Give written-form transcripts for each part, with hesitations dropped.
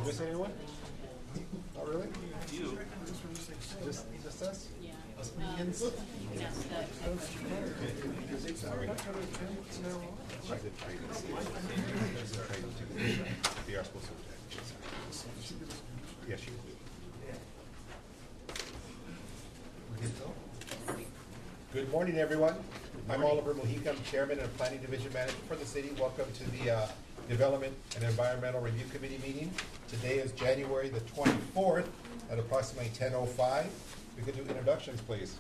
you miss anyone? Not really? You. Just us? Yeah. Us vegans? Sorry. I did training. They are supposed to. Yes, you do. Good morning, everyone. I'm Oliver Mojica. I'm Chairman and Planning Division Manager for the city. Welcome to the Development and Environmental Review Committee meeting. Today is January the 24th at approximately 10:05. We could do introductions, please.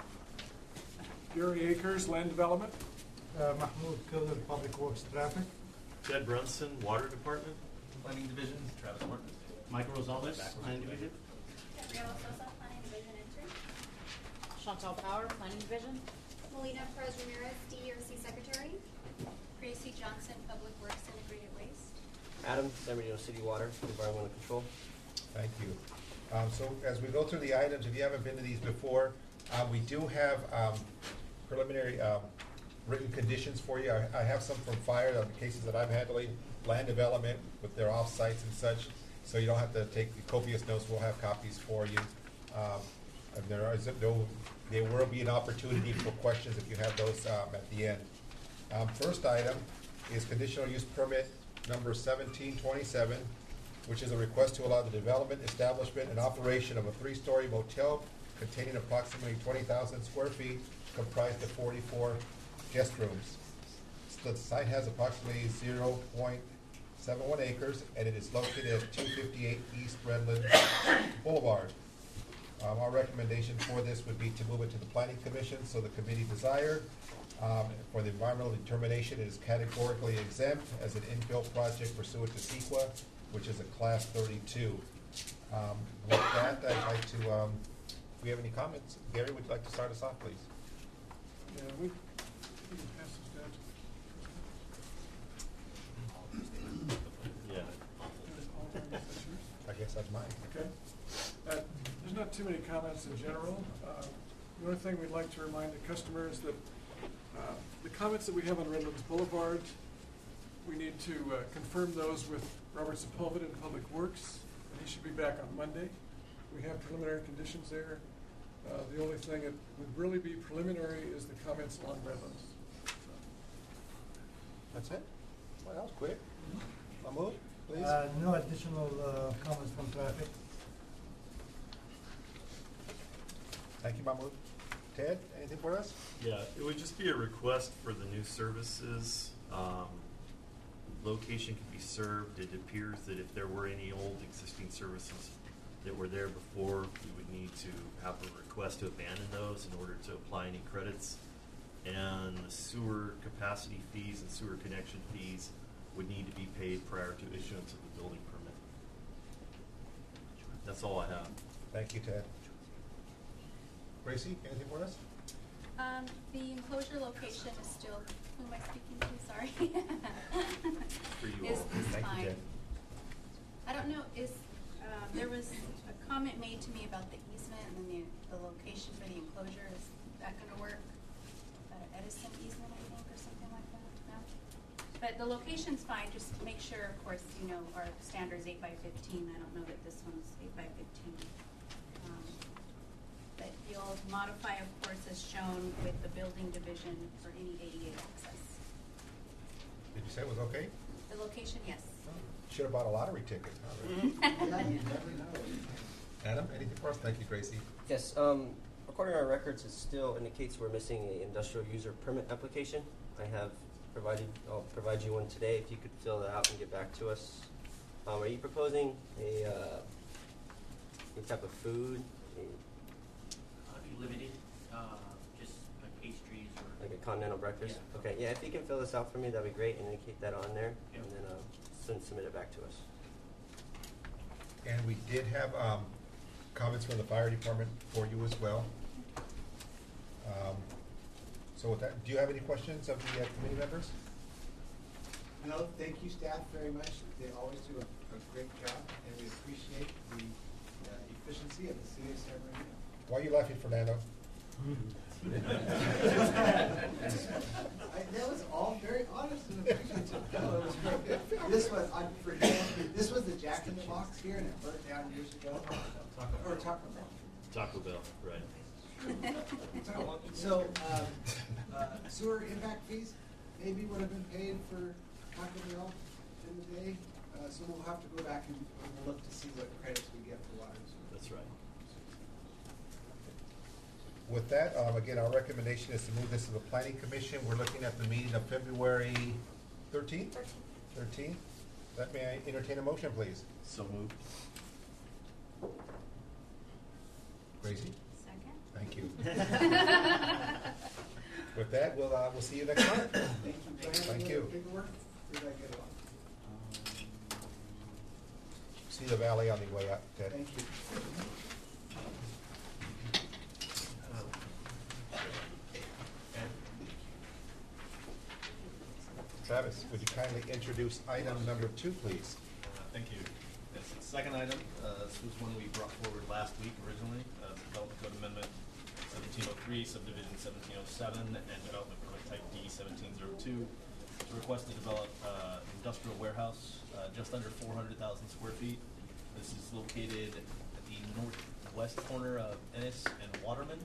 Gary Akers, Land Development. Mahmoud Killer, Public Works Traffic. Ted Brunson, Water Department. Planning Division, Travis Martin. Michael Rosales, Planning Division. Gabriela Sosa, Planning Division Entry. Chantal Power, Planning Division. Melina Perez Ramirez, DERC Secretary. Gracie Johnson, Public Works Integrated Waste. Adam, San Bernardino City Water, Environmental Control. Thank you. So as we go through the items, if you haven't been to these before, we do have preliminary written conditions for you. I have some from fire, the cases that I'm handling, land development with their off-sites and such, so you don't have to take copious notes. We'll have copies for you. And there will be an opportunity for questions if you have those at the end. First item is conditional use permit number 1727, which is a request to allow the development, establishment, and operation of a three-story motel containing approximately 20,000 square feet, comprised of 44 guest rooms. The site has approximately 0.71 acres, and it is located at 258 East Redland Boulevard. Our recommendation for this would be to move it to the Planning Commission, so the committee desired. For the environmental determination, it is categorically exempt as an infill project pursuant to CEQA, which is a Class 32. With that, I'd like to, if we have any comments, Gary, would you like to start us off, please? Yeah, we can pass this down to. Yeah. I guess that's mine. Okay. There's not too many comments in general. The only thing we'd like to remind the customers that the comments that we have on Redlands Boulevard, we need to confirm those with Robert Sepulveda in Public Works, and he should be back on Monday. We have preliminary conditions there. The only thing that would really be preliminary is the comments along Redlands. That's it? Well, that was quick. Mahmoud, please. No additional comments from traffic. Thank you, Mahmoud. Ted, anything for us? Yeah, it would just be a request for the new services. Location can be served. It appears that if there were any old existing services that were there before, we would need to have a request to abandon those in order to apply any credits. And the sewer capacity fees and sewer connection fees would need to be paid prior to issuance of the building permit. That's all I have. Thank you, Ted. Gracie, anything for us? The enclosure location is still, who am I speaking to? Sorry. For you Is all. Thank you, fine. Ted. I don't know, there was a comment made to me about the easement and then the location for the enclosure. Is that gonna work? Edison easement, I think, or something like that, no? But the location's fine, just make sure, of course, you know, our standard is 8x15. I don't know that this one's 8x15. But you'll modify, of course, as shown with the building division for any ADA access. Did you say it was okay? The location, yes. Should have bought a lottery ticket. Adam, anything for us? Thank you, Gracie. Yes, according to our records, it still indicates we're missing an industrial user permit application. I'll provide you one today if you could fill that out and get back to us. Are you proposing any type of food? Limited, just like pastries or. Like a continental breakfast? Yeah. Okay, yeah, if you can fill this out for me, that'd be great, and indicate that on there, Yeah. and then submit it back to us. And we did have comments from the fire department for you as well. So with that, do you have any questions of the committee members? No, thank you, staff, very much. They always do a great job, and we appreciate the efficiency of the city of San Bernardino. Why are you laughing, Fernando? That was all very honest and appreciative. No, it was great. This was, I forget, this was the Jack in the Box here and it burnt down years ago. Or Taco Bell. Taco Bell, right. So, sewer impact fees maybe would have been paid for Taco Bell in the day. So we'll have to go back and look to see what credits we get for water and sewer. That's right. With that, again, our recommendation is to move this to the planning commission. We're looking at the meeting of February 13th? 13th. That may I entertain a motion, please? So moved. Gracie? Second? Thank you. With that, we'll see you next month. Thank you. Do I have Thank any you. other paperwork? Or did I get it all? See the valley on the way up, Ted. Thank you. Travis, would you kindly introduce item number 2, please? Thank you. This is the second item. This was one we brought forward last week originally. Development Code Amendment 1703, Subdivision 1707, and Development Permit Type D 1702 to request to develop industrial warehouse just under 400,000 square feet. This is located at the northwest corner of Ennis and Waterman.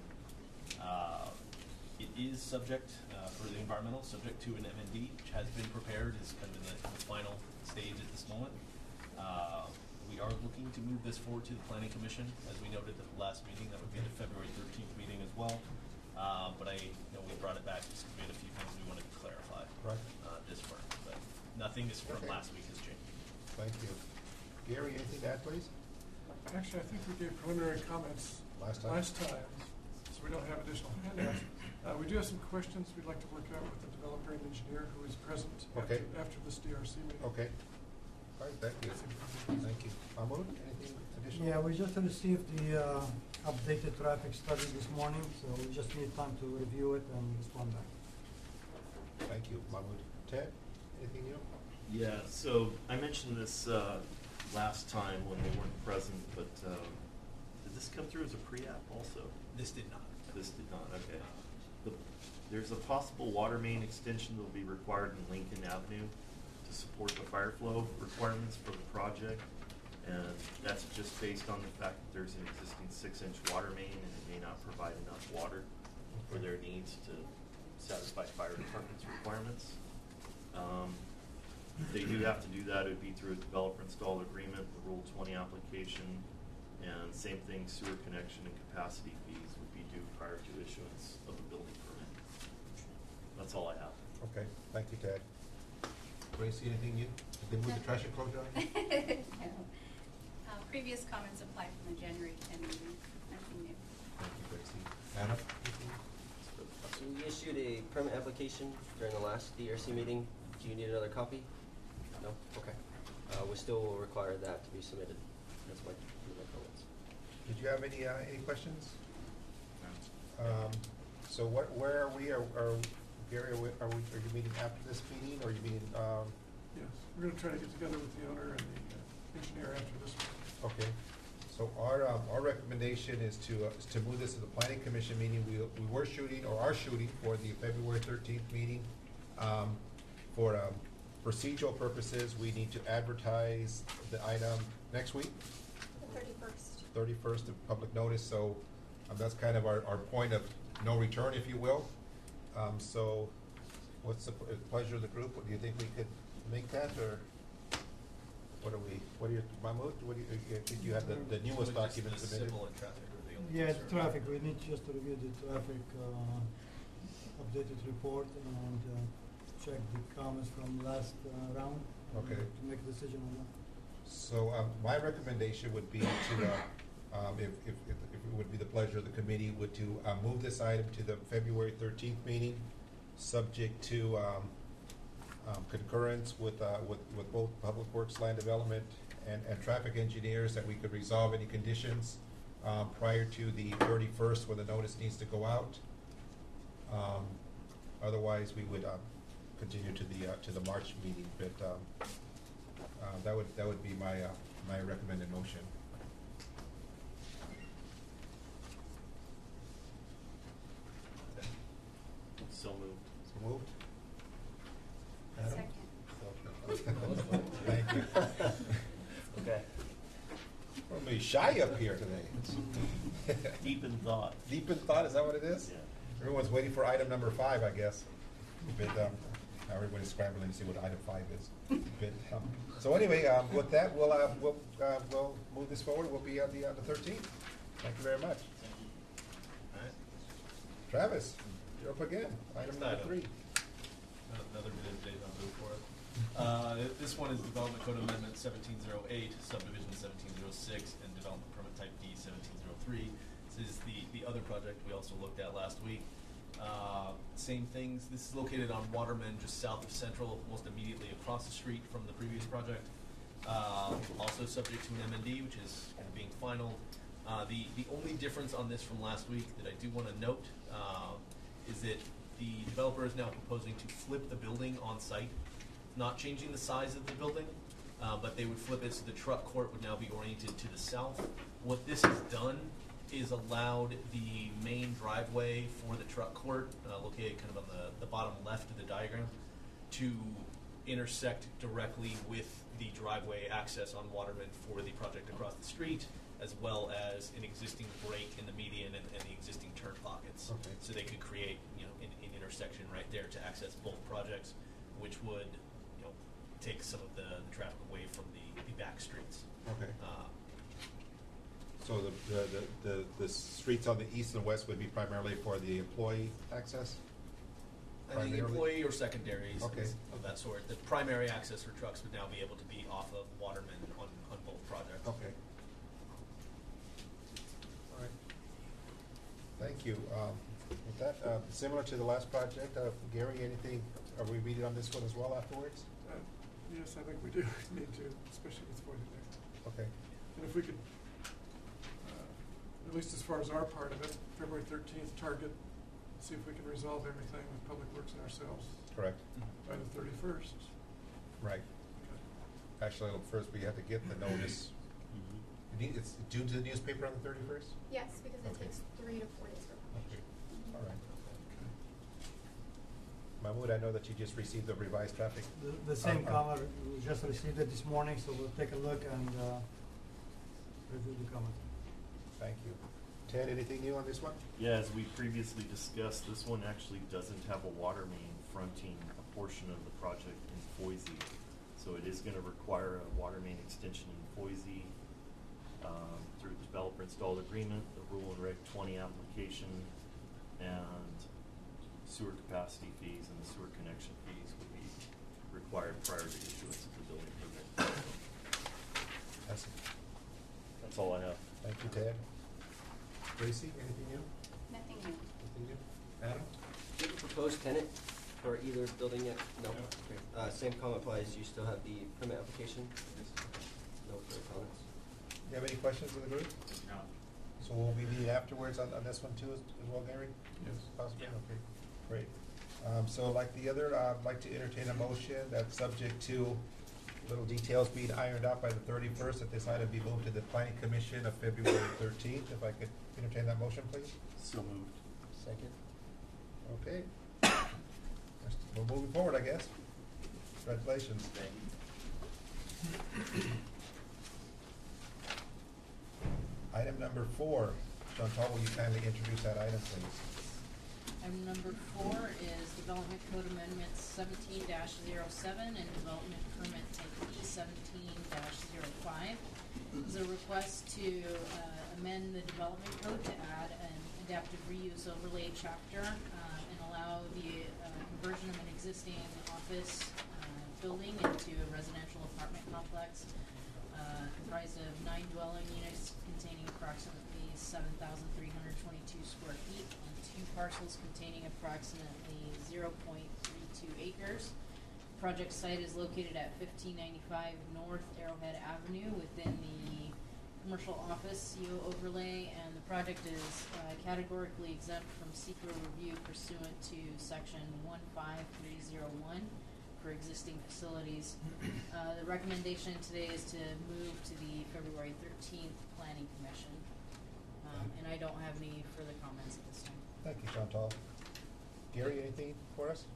It is subject, for the environmental, subject to an MND, which has been prepared, is kind of in the final stage at this moment. We are looking to move this forward to the Planning Commission, as we noted at the last meeting. That would be the February 13th meeting as well. But I know we brought it back, just we had a few things we wanted to clarify. Right. This firm, but nothing is from Okay. last week has changed. Thank you. Gary, anything to add, please? Actually, I think we gave preliminary comments Last time? so we don't have additional handouts. We do have some questions we'd like to work out with the developer and engineer who is present Okay. after this DRC meeting. Okay. All right, thank you. Thank you. Mahmood, anything additional? Yeah, we just received the updated traffic study this morning, so we just need time to review it and respond back. Thank you, Mahmood. Ted, anything new? Yeah, so I mentioned this last time when they weren't present, but did this come through as a pre-app also? This did not. This did not, okay. There's a possible water main extension that will be required in Lincoln Avenue to support the fire flow requirements for the project. And that's just based on the fact that there's an existing 6-inch water main and it may not provide enough water for their needs to satisfy fire department's requirements. If they do have to do that, it would be through a developer installed agreement, the Rule 20 application, and same thing, sewer connection and capacity fees would be due prior to issuance of a building permit. That's all I have. Okay, thank you, Ted. Gracie, anything new? Did they move the trash enclosure on you? No. Previous comments applied from the January 10 meeting, nothing new. Thank you, Gracie. Anna? anything? So we issued a permit application during the last DRC meeting. Do you need another copy? No? Okay. We still will require that to be submitted. That's my comments. Did you have any questions? So where are we? Gary, are you meeting after this meeting, or are you meeting, Yes, we're gonna try to get together with the owner and the engineer after this one. okay. So our recommendation is to move this to the planning commission meeting. We were shooting, or are shooting, for the February 13th meeting. For procedural purposes, we need to advertise the item next week, The 31st. 31st of public notice, so that's kind of our point of no return, if you will. So what's the pleasure of the group? Do you think we could make that, or what are your, Mahmood, did you have the newest document submitted? Civil and traffic are the only Yeah, the concerns. traffic, we need just to review the traffic updated report and check the comments from last round. Okay. To make a decision on that. So my recommendation would be to, if it would be the pleasure of the committee, would to move this item to the February 13th meeting, subject to concurrence with both Public Works, Land Development, and traffic engineers, that we could resolve any conditions prior to the 31st, when the notice needs to go out. Otherwise, we would continue to the March meeting, but that would be my recommended motion. So moved. So moved? Adam? Second. Okay. somebody shy up here today. Deep in thought. Deep in thought, is that what it is? Yeah. Everyone's waiting for item number 5, I guess. But, now everybody's scrambling to see what item 5 is. But, so anyway, with that, we'll move this forward. We'll be on the 13th. Thank you very much. All right. Travis, you're up again. Item Next number item. 3. Another bit of data on move for it. This one is Development Code Amendment 1708, Subdivision 1706, and Development Permit Type D 1703. This is the other project we also looked at last week. Same things. This is located on Waterman, just south of Central, almost immediately across the street from the previous project. Also subject to an MND, which is being final. The only difference on this from last week that I do want to note is that the developer is now proposing to flip the building on site, not changing the size of the building, but they would flip it so the truck court would now be oriented to the south. What this has done is allowed the main driveway for the truck court, located kind of on the bottom left of the diagram, to intersect directly with the driveway access on Waterman for the project across the street, as well as an existing break in the median and the existing turn pockets. Okay. So they could create, an intersection right there to access both projects, which would, take some of the traffic away from the back streets. Okay. So the streets on the east and west would be primarily for the employee access? I think Primarily? employee or secondaries Okay. of that sort. The primary access for trucks would now be able to be off of Waterman on both projects. Okay. All right. Thank you. With that, similar to the last project, Gary, anything, are we reading on this one as well afterwards? Yes, I think we do need to, especially with Foyt there. Okay. And if we could, at least as far as our part of it, February 13th target, see if we can resolve everything with Public Works and ourselves Correct. by the 31st. Right. Actually, first we have to get the notice. It's due to the newspaper on the 31st? Yes, because it Okay. takes 3 to 4 days for Okay. publication. All right. Mahmood, I know that you just received the revised traffic. The same comment, we just received it this morning, so we'll take a look and review the comment. Thank you. Ted, anything new on this one? Yeah, as we previously discussed, this one actually doesn't have a water main fronting a portion of the project in Boise. So it is gonna require a water main extension in Boise, through the developer installed agreement, the Rule and Reg 20 application, and sewer capacity fees and the sewer connection fees would be required prior to issuance of the building permit. That's all I have. Thank you, Ted. Tracy, anything new? Nothing new. Anything new? Adam? Do you have a proposed tenant for either building yet? No? Okay. Same comment applies, you still have the permit application? No further comments? Do you have any questions of the group? No. So we'll be meeting afterwards on this one too as well, Gary? Yes. Possibly? Yeah. Okay, great. So like the other, I'd like to entertain a motion that's subject to little details being ironed out by the 31st, that this item be moved to the planning commission of February 13th. If I could entertain that motion, please? So moved. Second? Okay. We're moving forward, I guess. Congratulations. Thank you. Item number 4. Chantal, will you kindly introduce that item, please? Item number 4 is Development Code Amendment 17-07 and Development Permit Type D 17-05. This is a request to amend the development code to add an adaptive reuse overlay chapter and allow the conversion of an existing office building into a residential apartment complex comprised of 9 dwelling units containing approximately 7,322 square feet and 2 parcels containing approximately 0.32 acres. Project site is located at 1595 North Arrowhead Avenue within the commercial office CO overlay, and the project is categorically exempt from SECR review pursuant to section 15301 for existing facilities. The recommendation today is to move to the February 13th Planning Commission. And I don't have any further comments at this time. Thank you, Chantal. Gary, anything for us?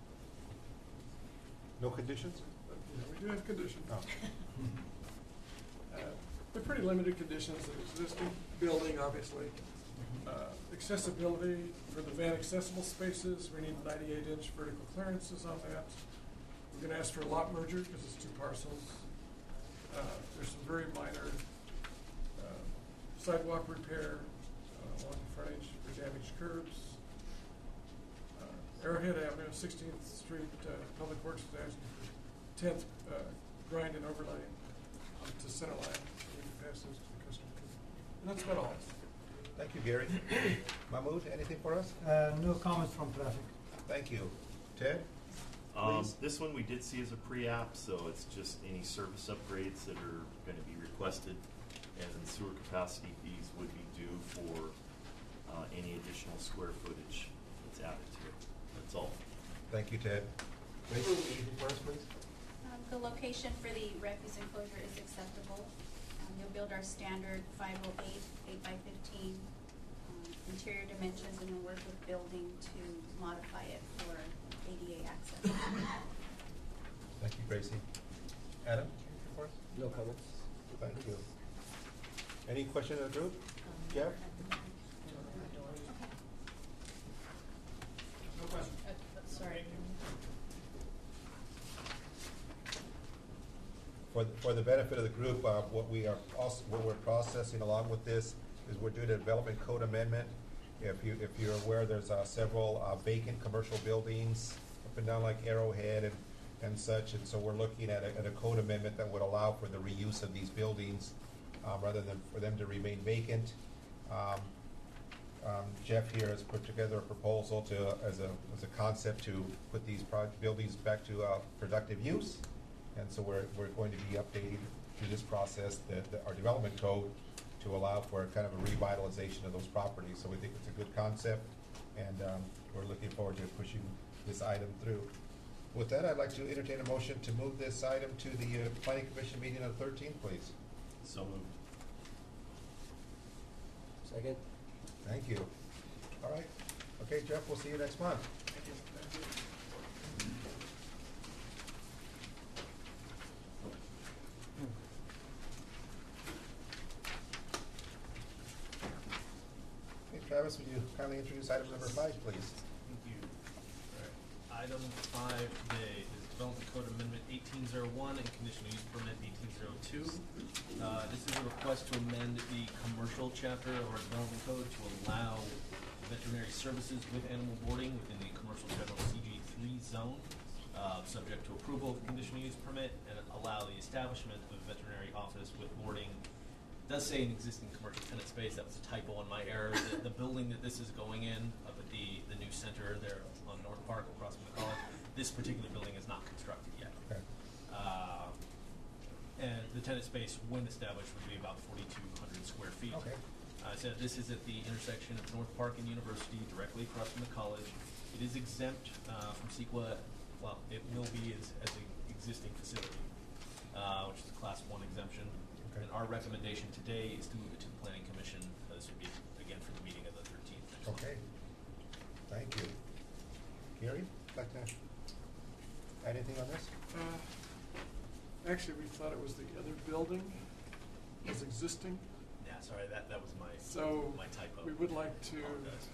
No conditions? We do have conditions. Oh. They're pretty limited conditions, an existing building, obviously. Accessibility for the van accessible spaces, we need 98-inch vertical clearances on that. We're gonna ask for a lot merger because it's 2 parcels. There's some very minor sidewalk repair along the frontage for damaged curbs. Arrowhead Avenue, 16th Street, Public Works is asking for 10th grind and overlay to center line. We can pass those to the customer. And that's about all. Thank you, Gary. Mahmood, anything for us? No comments from traffic. Thank you. Ted? Please. This one we did see as a pre-app, so it's just any service upgrades that are going to be requested, and sewer capacity fees would be due for any additional square footage that's added to it. That's all. Thank you, Ted. Grace, anything for us, please? The location for the refuse enclosure is acceptable. You'll build our standard 508, 8x15 interior dimensions, and then work with building to modify it for ADA access. Thank you, Gracie. Adam, anything for us? No comments. Thank you. Any question of the group? Jeff? No question. Sorry. For the benefit of the group, what we're processing along with this is we're doing a development code amendment. If you're aware, there's several vacant commercial buildings up and down like Arrowhead and such, and so we're looking at a code amendment that would allow for the reuse of these buildings rather than for them to remain vacant. Jeff here has put together a proposal as a concept to put these buildings back to productive use. And so we're going to be updating through this process our development code to allow for kind of a revitalization of those properties. So we think it's a good concept, and we're looking forward to pushing this item through. With that, I'd like to entertain a motion to move this item to the Planning Commission meeting on the 13th, please. So moved. Second. Thank you. All right. Okay, Jeff, we'll see you next month. Thank you. Okay, Travis, would you kindly introduce item number 5, please? Thank you. All right. Item 5 today is Development Code Amendment 1801 and Conditional Use Permit 1802. This is a request to amend the commercial chapter of our development code to allow veterinary services with animal boarding within the commercial general CG3 zone, subject to approval of the conditional use permit, and allow the establishment of a veterinary office with boarding. It does say an existing commercial tenant space. That was a typo on my error. The building that this is going in up at the new center there on North Park across from the college, this particular building is not constructed yet. Okay. And the tenant space, when established, would be about 4,200 square feet. Okay. So this is at the intersection of North Park and University, directly across from the college. It is exempt from CEQA. Well, it will be as an existing facility, which is a Class 1 exemption. Okay. And our recommendation today is to move it to the Planning Commission. This would be, again, for the meeting of the 13th. next month. Okay. Thank you. Gary, like to add anything on this? Actually, we thought it was the other building was existing. Yeah, sorry, that was So my typo. we would like to Apologize.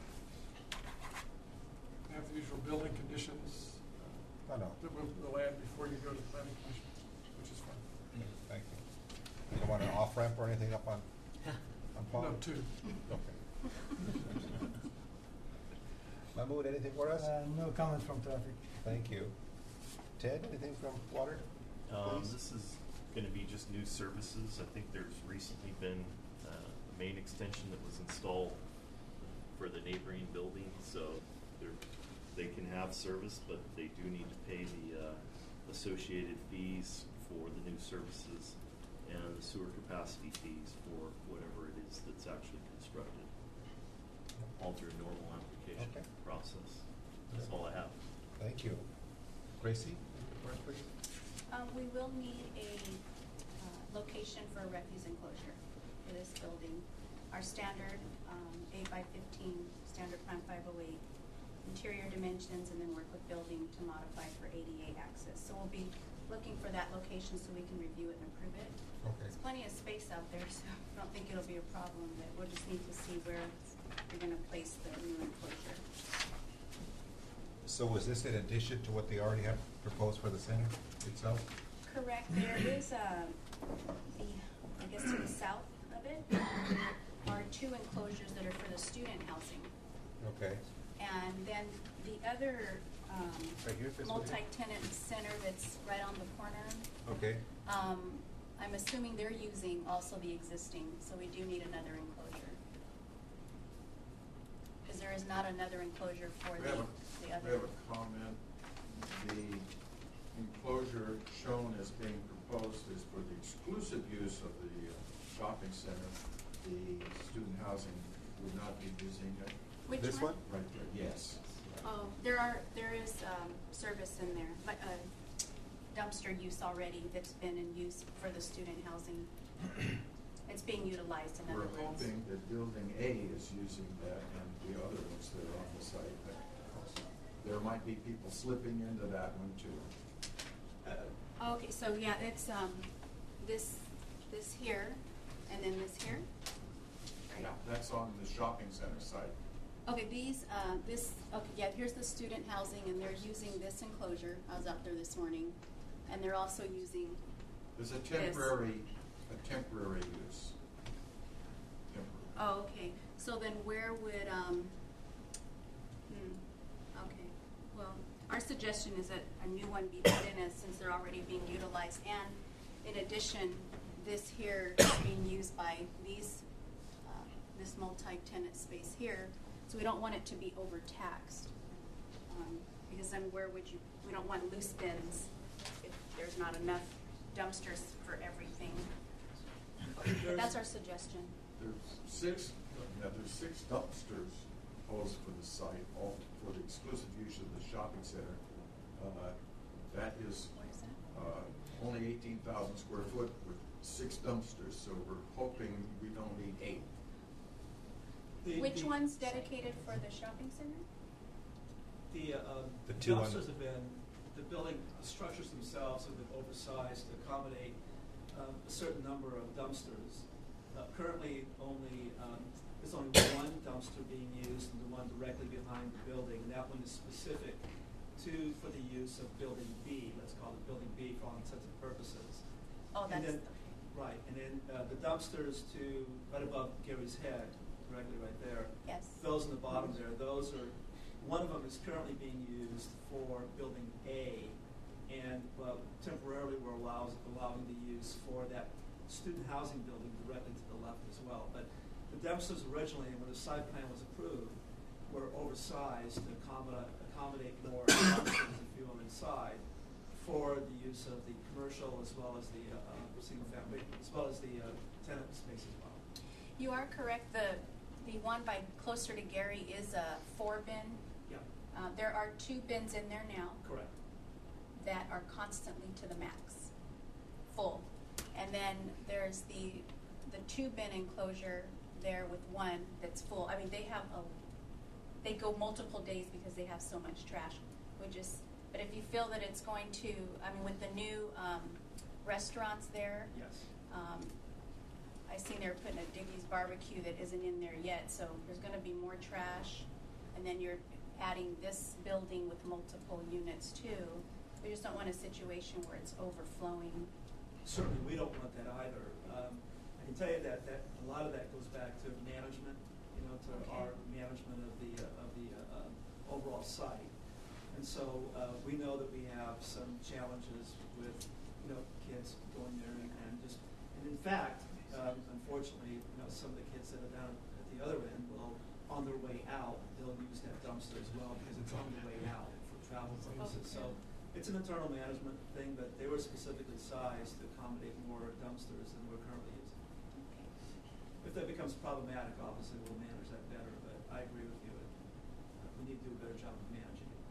have the usual building conditions Oh, no. that we'll add before you go to the planning commission, which is fine. Thank you. You don't want an off-ramp or anything up on Paul? No, 2. Okay. Mahmood, anything for us? No comments from traffic. Thank you. Ted, anything from Water? Please. This is going to be just new services. I think there's recently been a main extension that was installed for the neighboring building, so they can have service, but they do need to pay the associated fees for the new services and the sewer capacity fees for whatever it is that's actually constructed. Alter normal application Okay. process. That's all I have. Thank you. Gracie, first, please. We will need a location for a refuse enclosure for this building. Our standard 8x15 standard plan 508 interior dimensions, and then work with building to modify for ADA access. So we'll be looking for that location so we can review it and approve it. Okay. There's plenty of space out there, so I don't think it'll be a problem, but we'll just need to see where we're gonna place the new enclosure. So was this in addition to what they already have proposed for the center itself? Correct, there is I guess to the south of it, are 2 enclosures that are for the student housing. Okay. And then the other, Right here, this one here? multi-tenant center that's right on the corner, Okay. I'm assuming they're using also the existing, so we do need another enclosure. Because there is not another enclosure for We the have other. We have a comment. The enclosure shown as being proposed is for the exclusive use of the shopping center. The student housing would not be using it. Which This one? one? Right there, yes. Oh, there is service in there, like dumpster use already that's been in use for the student housing. It's being utilized, in other We're words. hoping that Building A is using that and the other ones that are on the site. But there might be people slipping into that one too. Okay, so yeah, it's this here, and then this here. Right. Yeah, that's on the shopping center site. Okay, here's the student housing, and they're using this enclosure. I was out there this morning, and they're also using There's a this. temporary use. Temporary. Oh, okay. So then where would, okay. Well, our suggestion is that a new one be put in, as since they're already being utilized. And in addition, this here is being used by these, this multi-tenant space here. So we don't want it to be overtaxed. Because then we don't want loose bins if there's not enough dumpsters for everything. But that's our suggestion. There's 6 dumpsters proposed for the site, all for the exclusive use of the shopping center. That is What is that? only 18,000 square foot with 6 dumpsters, so we're hoping we don't need 8. Which one's dedicated for the shopping center? The two on the- dumpsters have been, the building structures themselves have been oversized to accommodate a certain number of dumpsters. Currently, there's only one dumpster being used, and the one directly behind the building, and that one is specific for the use of Building B. Let's call it Building B for all intents and purposes. Oh, And that's, then- Right, and then the dumpsters right above Gary's head, directly right there. yes. Those in the bottom there, one of them is currently being used for Building A, and temporarily we're allowing the use for that student housing building directly to the left as well. But the dumpsters originally, when the site plan was approved, were oversized to accommodate more dumpsters, if you will, inside for the use of the commercial as well as the single family, as well as the tenant space as well. You are correct. The one closer to Gary is a 4-bin. Yeah, There are 2 bins in there now correct. that are constantly to the max, full. And then there's the 2-bin enclosure there with one that's full. I mean, they go multiple days because they have so much trash. But if you feel that it's going to, with the new restaurants there, Yes. I seen they're putting a Diggy's barbecue that isn't in there yet, so there's gonna be more trash. And then you're adding this building with multiple units too. We just don't want a situation where it's overflowing. Certainly, we don't want that either. I can tell you that a lot of that goes back to management, to Okay. our management of the overall site. And so we know that we have some challenges with, kids going there and in fact, unfortunately, some of the kids that are down at the other end will, on their way out, they'll use that dumpster as well because it's on the way out for travel purposes. So it's an internal management thing, but they were specifically sized to accommodate more dumpsters than we're currently using. If that becomes problematic, obviously we'll manage that better, but I agree with you. We need to do a better job of managing it.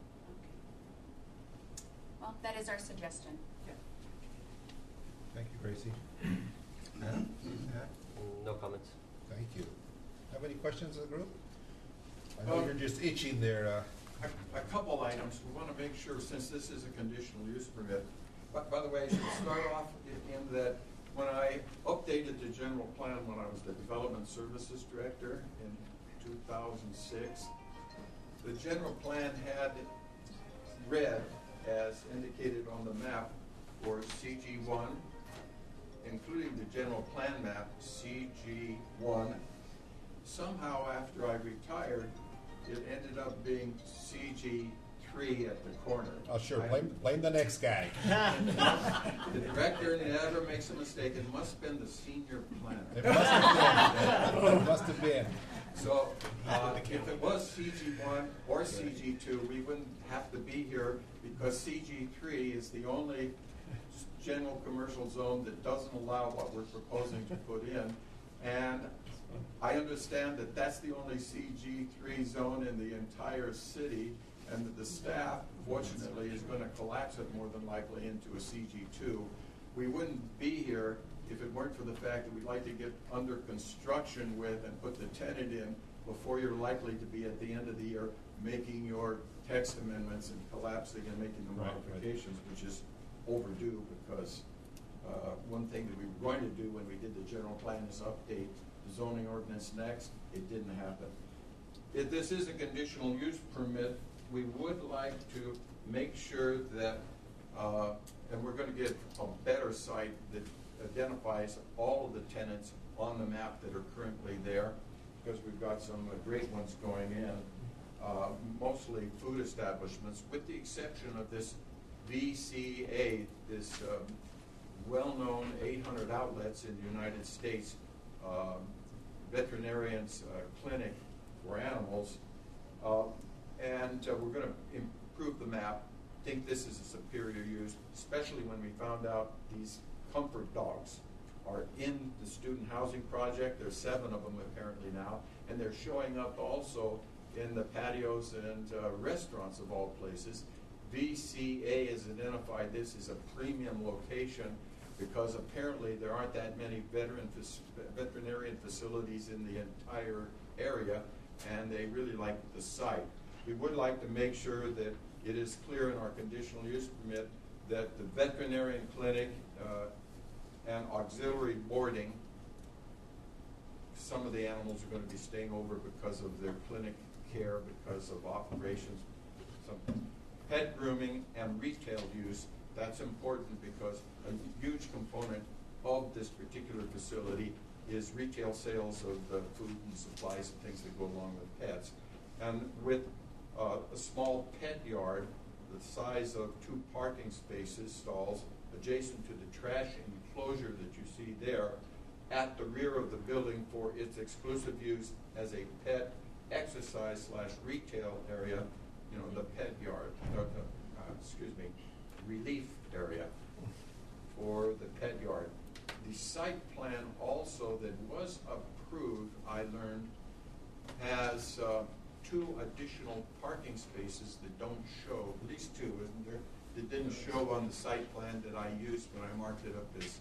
Well, that is our suggestion. Okay. Thank you, Gracie. Matt? No comments. Thank you. Have any questions of the group? I know you're just itching there. A couple items. We want to make sure, since this is a conditional use permit, By the way, I should start off in that when I updated the general plan when I was the Development Services Director in 2006, the general plan had red as indicated on the map for CG1, including the general plan map, CG1. Somehow after I retired, it ended up being CG3 at the corner. Oh, sure, blame the next guy. The director never makes a mistake. It must have been the senior planner. It must have been. It must have been. So, if it was CG1 or CG2, we wouldn't have to be here because CG3 is the only general commercial zone that doesn't allow what we're proposing to put in. And I understand that that's the only CG3 zone in the entire city, and that the staff, fortunately, is going to collapse it more than likely into a CG2. We wouldn't be here if it weren't for the fact that we'd like to get under construction with and put the tenant in before you're likely to be at the end of the year making your text amendments and collapsing and making the modifications, which is overdue because one thing that we were going to do when we did the general plan is update the zoning ordinance next. It didn't happen. If this is a conditional use permit, we would like to make sure that, and we're going to get a better site that identifies all of the tenants on the map that are currently there, because we've got some great ones going in, mostly food establishments, with the exception of this VCA, this well-known 800 outlets in the United States, veterinarian's clinic for animals. And we're going to improve the map. I think this is a superior use, especially when we found out these comfort dogs are in the student housing project. There's 7 of them apparently now, and they're showing up also in the patios and restaurants of all places. VCA has identified this as a premium location because apparently there aren't that many veterinarian facilities in the entire area, and they really like the site. We would like to make sure that it is clear in our conditional use permit that the veterinarian clinic and auxiliary boarding, some of the animals are going to be staying over because of their clinic care, because of operations, some pet grooming and retail use. That's important because a huge component of this particular facility is retail sales of food and supplies and things that go along with pets. And with a small pet yard, the size of 2 parking spaces, stalls, adjacent to the trash enclosure that you see there, at the rear of the building for its exclusive use as a pet exercise / retail area, you know, the pet yard, relief area for the pet yard. The site plan also that was approved, I learned, has 2 additional parking spaces that don't show, at least 2, isn't there? That didn't show on the site plan that I used when I marked it up as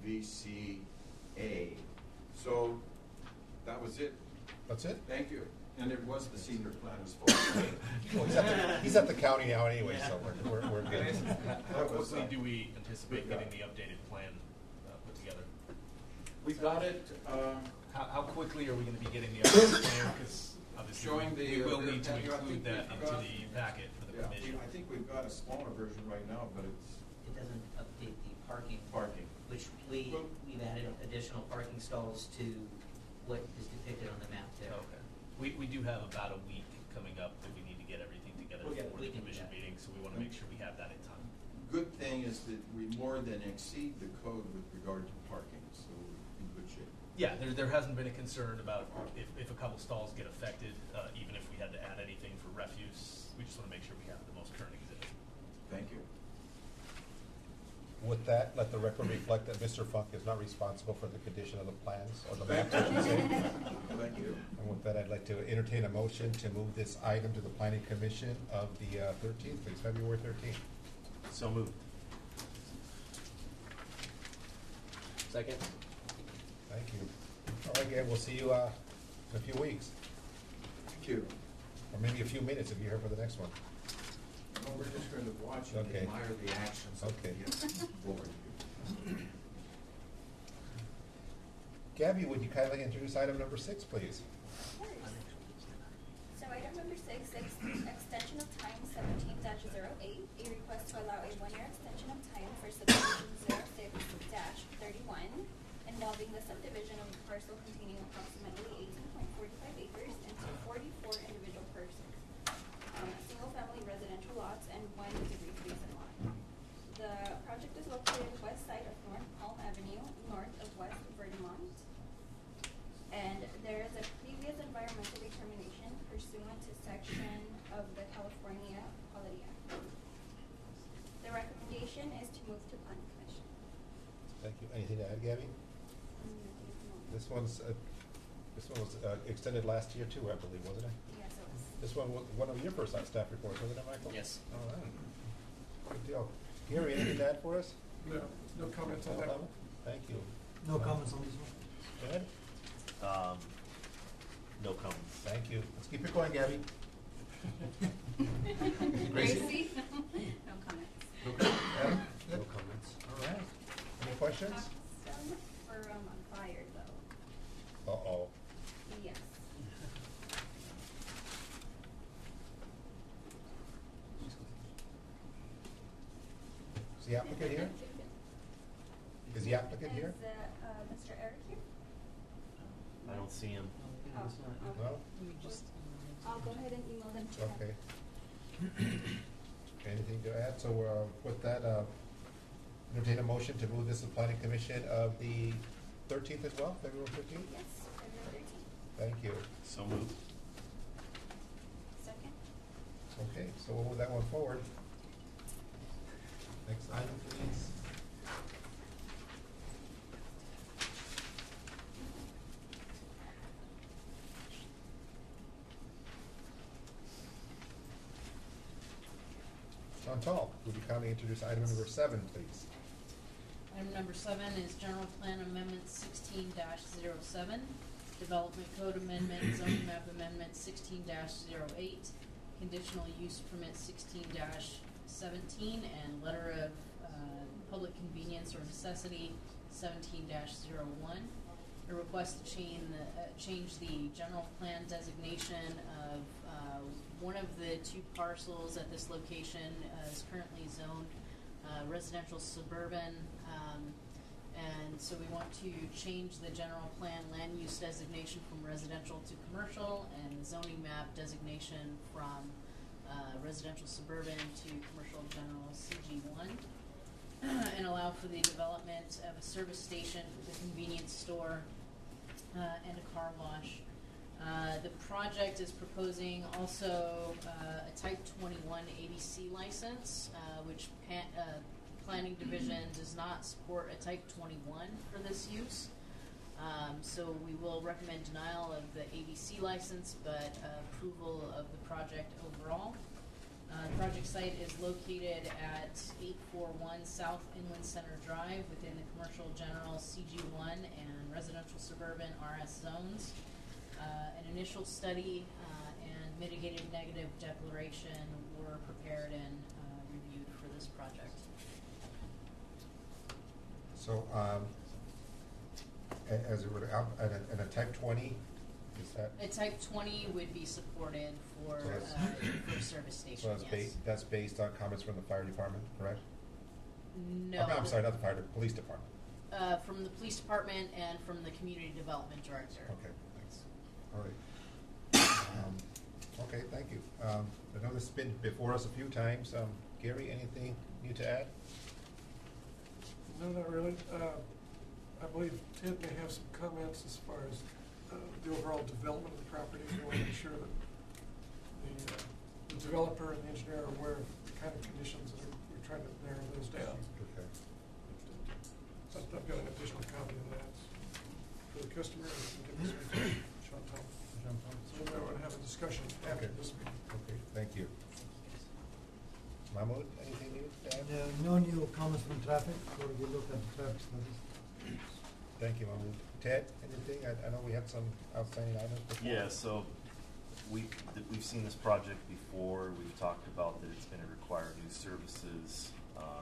VCA. So that was it. That's it? Thank you. And it was the senior plan as well. Well, he's at the county now anyway, so we're good. How quickly do we anticipate getting the updated plan put together? We got it. How quickly are we going to be getting the updated plan? Because obviously Showing we will need to I think include that we've into got- the packet for the commission. I think we've got a smaller version right now, but it's It doesn't update the parking. parking. Which we've added additional parking stalls to what is depicted on the map there. Okay. We do have about a week coming up that we need to get everything together We'll get it. for We the can do commission that. meeting, so we want to make sure we have that in time. Good thing is that we more than exceed the code with regard to parking, so we're in good shape. Yeah, there hasn't been a concern about if a couple stalls get affected, even if we had to add anything for refuse. We just want to make sure we have the most current exhibit. Thank you. With that, let the record reflect that Mr. Funk is not responsible for the condition of the plans or the maps, I should say. Thank you. And with that, I'd like to entertain a motion to move this item to the planning commission of the 13th, please, February 13th. So moved. Second? Thank you. All right, Gabe, we'll see you in a few weeks, Thank you. or maybe a few minutes if you're here for the next one. Well, we're just going to watch and Okay. admire the actions of Okay. the board. Gabby, would you kindly introduce item number 6, please? So item number 6, extension of time 17-08, a request to allow a 1-year extension of time for subdivision 06-31 involving the subdivision of a parcel containing approximately 18.45 acres into 44 individual parcels, single-family residential lots and 1 degree basin lot. The project is located west side of North Palm Avenue, north of West Verdemont. And there is a previous environmental determination pursuant to section of the California Quality Act. The recommendation is to move to Planning Commission. Thank you. Anything to add, Gabby? This one was extended last year too, I believe, wasn't it? Yes, it was. This one was one of your first staff reports, wasn't it, Michael? Yes. All right. Good deal. Gary, anything to add for us? No, no comments on that one. Thank you. No comments on this one? Ed? No comments. Thank you. Let's keep it going, Gabby. Gracie? No comments. Okay. Ed? No comments. All right. Any questions? Some for fire though. Uh-oh. Yes. Is the applicant here? Is the applicant here? Is Mr. Eric here? I don't see him. Oh, No? We just, I'll go ahead and email them to him. Okay. Anything to add? So with that, entertain a motion to move this to planning commission of the 13th as well, February 15th? Yes, February 13th. Thank you. So moved. Second? Okay, so we'll move that one forward. Next item, please. Chantal, would you kindly introduce item number 7, please? item number 7 is General Plan Amendment 16-07, Development Code Amendment, Zoning Map Amendment 16-08, Conditional Use Permit 16-17, and Letter of Public Convenience or Necessity 17-01. A request to change the general plan designation of one of the 2 parcels at this location is currently zoned residential suburban, and so we want to change the general plan land use designation from residential to commercial, and the zoning map designation from residential suburban to commercial general CG1, and allow for the development of a service station with a convenience store and a car wash. The project is proposing also a Type 21 ABC license, which Planning Division does not support a Type 21 for this use. So we will recommend denial of the ABC license, but approval of the project overall. The project site is located at 841 South Inland Center Drive within the commercial general CG1 and residential suburban RS zones. An initial study and mitigated negative declaration were prepared and reviewed for this project. So, as it would, and a type 20, is that? A Type 20 would be supported for So that's- for a service station, So yes. that's based on comments from the fire department, correct? No. I'm sorry, not the fire, the police department. From the police department and from the community development director. Okay, thanks. All right. Okay, thank you. I know this has been before us a few times. Gary, anything new to add? No, not really. I believe Ted may have some comments as far as the overall development of the property. We want to make sure that the developer and the engineer are aware of the kind of conditions that we're trying to narrow those down. Okay. So I've got an additional copy of that for the customer. And give this one to Chantal. So we're going to have a discussion after Okay. this meeting. Okay, thank you. Mahmood, anything new to add? No new comments from traffic, or we look at the traffic studies. Thank you, Mahmood. Ted, anything? I know we had some outstanding items before. Yeah, so we've seen this project before. We've talked about that it's going to require new services,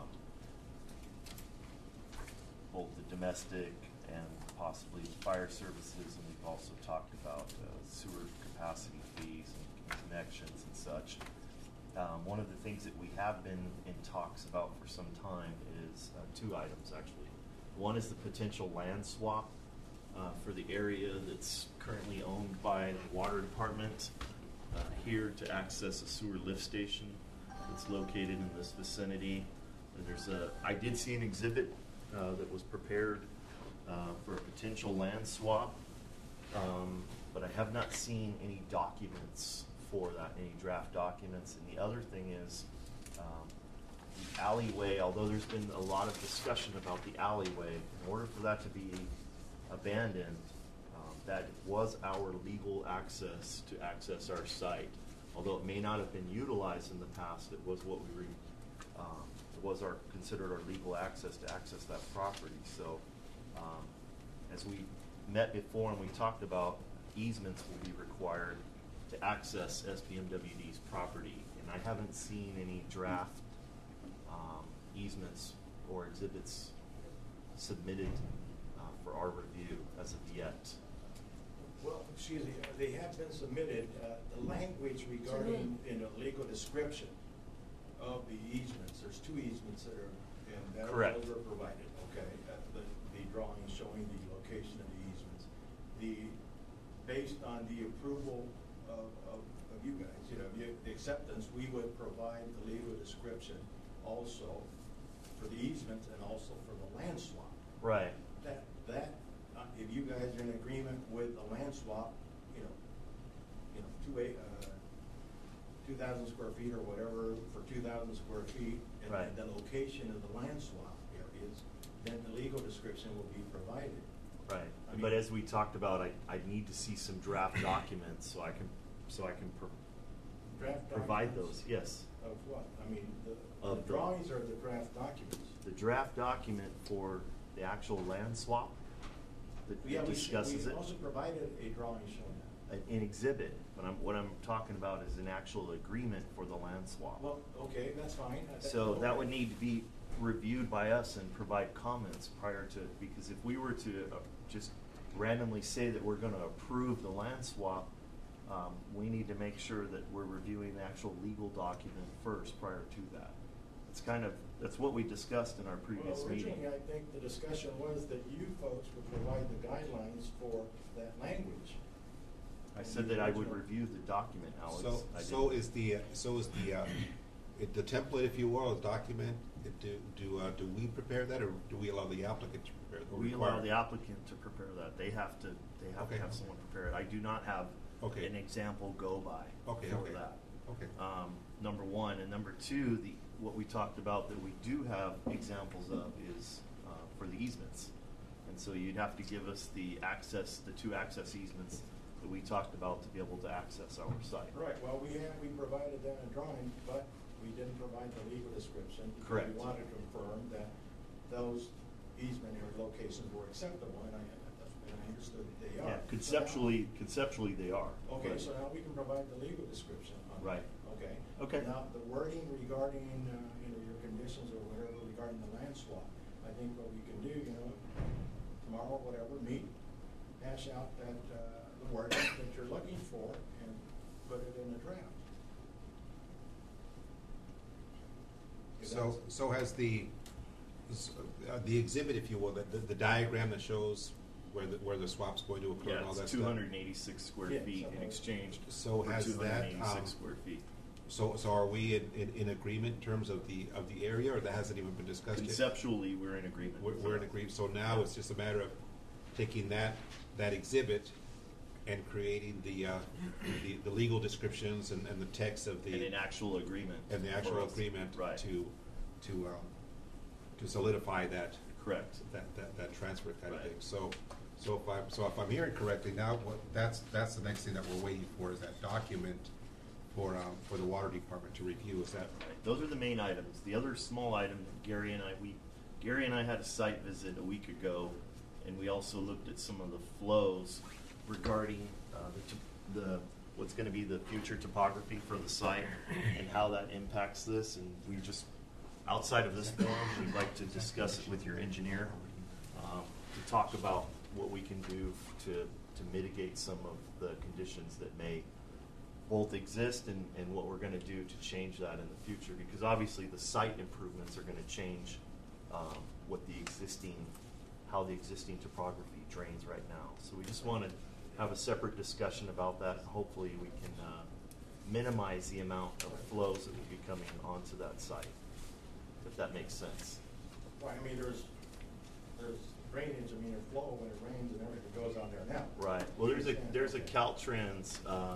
both the domestic and possibly the fire services, and we've also talked about sewer capacity fees and connections and such. One of the things that we have been in talks about for some time is two items, actually. One is the potential land swap for the area that's currently owned by the water department here to access a sewer lift station that's located in this vicinity. And I did see an exhibit that was prepared for a potential land swap, but I have not seen any documents for that, any draft documents. And the other thing is the alleyway, although there's been a lot of discussion about the alleyway, in order for that to be abandoned, that was our legal access to access our site. Although it may not have been utilized in the past, it was what we it was considered our legal access to access that property. So as we met before and we talked about, easements will be required to access SPMWD's property, and I haven't seen any draft easements or exhibits submitted for our review as of yet. Well, excuse me, they have been submitted. The language regarding in a legal description of the easements, there's two easements that are, and that Correct. those are provided, okay? The drawing showing the location of the easements. Based on the approval of you guys, the acceptance, we would provide the legal description also for the easements and also for the land swap. Right. That if you guys are in agreement with the land swap, 2,000 square feet or whatever for 2,000 square feet, and Right. the location of the land swap areas, then the legal description will be provided. Right. I mean- But as we talked about, I need to see some draft documents so I can Draft provide documents those. Yes. Of what? I mean, the Of the- drawings are the draft documents. The draft document for the actual land swap that Yeah, discusses we it. also provided a drawing showing that. An exhibit, but what I'm talking about is an actual agreement for the land swap. Well, okay, that's fine. So that would need to be reviewed by us and provide comments prior to, because if we were to just randomly say that we're going to approve the land swap, we need to make sure that we're reviewing the actual legal document first prior to that. That's what we discussed in our previous meeting. Originally, I think the discussion was that you folks would provide the guidelines for that language. I said that I would review the document, Alex. So is the template, if you will, a document, do we prepare that, or do we allow the applicant to prepare it? We allow the applicant to prepare that. They have to Okay. have someone prepare it. I do not have Okay. an example go by Okay, for okay. that. Okay. Number one, and number two, what we talked about that we do have examples of is for the easements. And so you'd have to give us the two access easements that we talked about to be able to access our site. Right, well, we provided that in a drawing, but we didn't provide the legal description. Because Correct. we wanted to confirm that those easement area locations were acceptable, and I understood that they are. Yeah, conceptually they are. Okay, but- so now we can provide the legal description on Right. that. Okay. Okay. Now, the wording regarding, your conditions or whatever regarding the land swap, I think what we can do, tomorrow, whatever, meet, hash out that, the wording that you're looking for and put it in a draft. If that's- So has the exhibit, if you will, the diagram that shows where the swap's going to occur and all Yeah, that it's stuff? 286 square Yeah, feet in something. exchange So for has that, 286 square feet. So are we in agreement in terms of the area, or that hasn't even been discussed yet? Conceptually, we're in agreement. with We're in that. agreement, so now it's just a matter of taking that exhibit and creating the legal descriptions and the text of And an actual agreement. and the for actual us. agreement Right. to solidify that Correct. that transfer kind of Right. thing. So if I'm hearing correctly, now that's the next thing that we're waiting for is that document for the water department to review. Is that Right. Those are the main items. The other small item that Gary and I had a site visit a week ago, and we also looked at some of the flows regarding the what's gonna be the future topography for the site and how that impacts this, and we just, outside of this forum, we'd like to discuss it with your engineer, to talk about what we can do to mitigate some of the conditions that may both exist and what we're gonna do to change that in the future, because obviously the site improvements are gonna change how the existing topography drains right now. So we just want to have a separate discussion about that, and hopefully we can minimize the amount of flows that will be coming onto that site, if that makes sense. Well, I mean, there's drainage, I mean, there's flow when it rains and everything goes on there now. Right. Well, there's a Caltrans.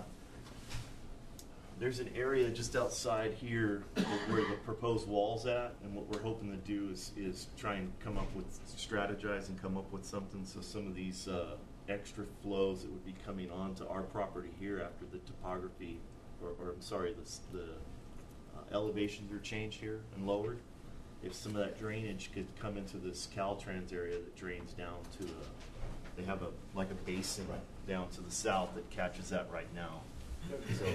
There's an area just outside here where the proposed wall's at, and what we're hoping to do is try and strategize and come up with something so some of these extra flows that would be coming onto our property here after the topography, the elevations are changed here and lowered. If some of that drainage could come into this Caltrans area that drains down to they have like a basin down to the south that catches that right now. So.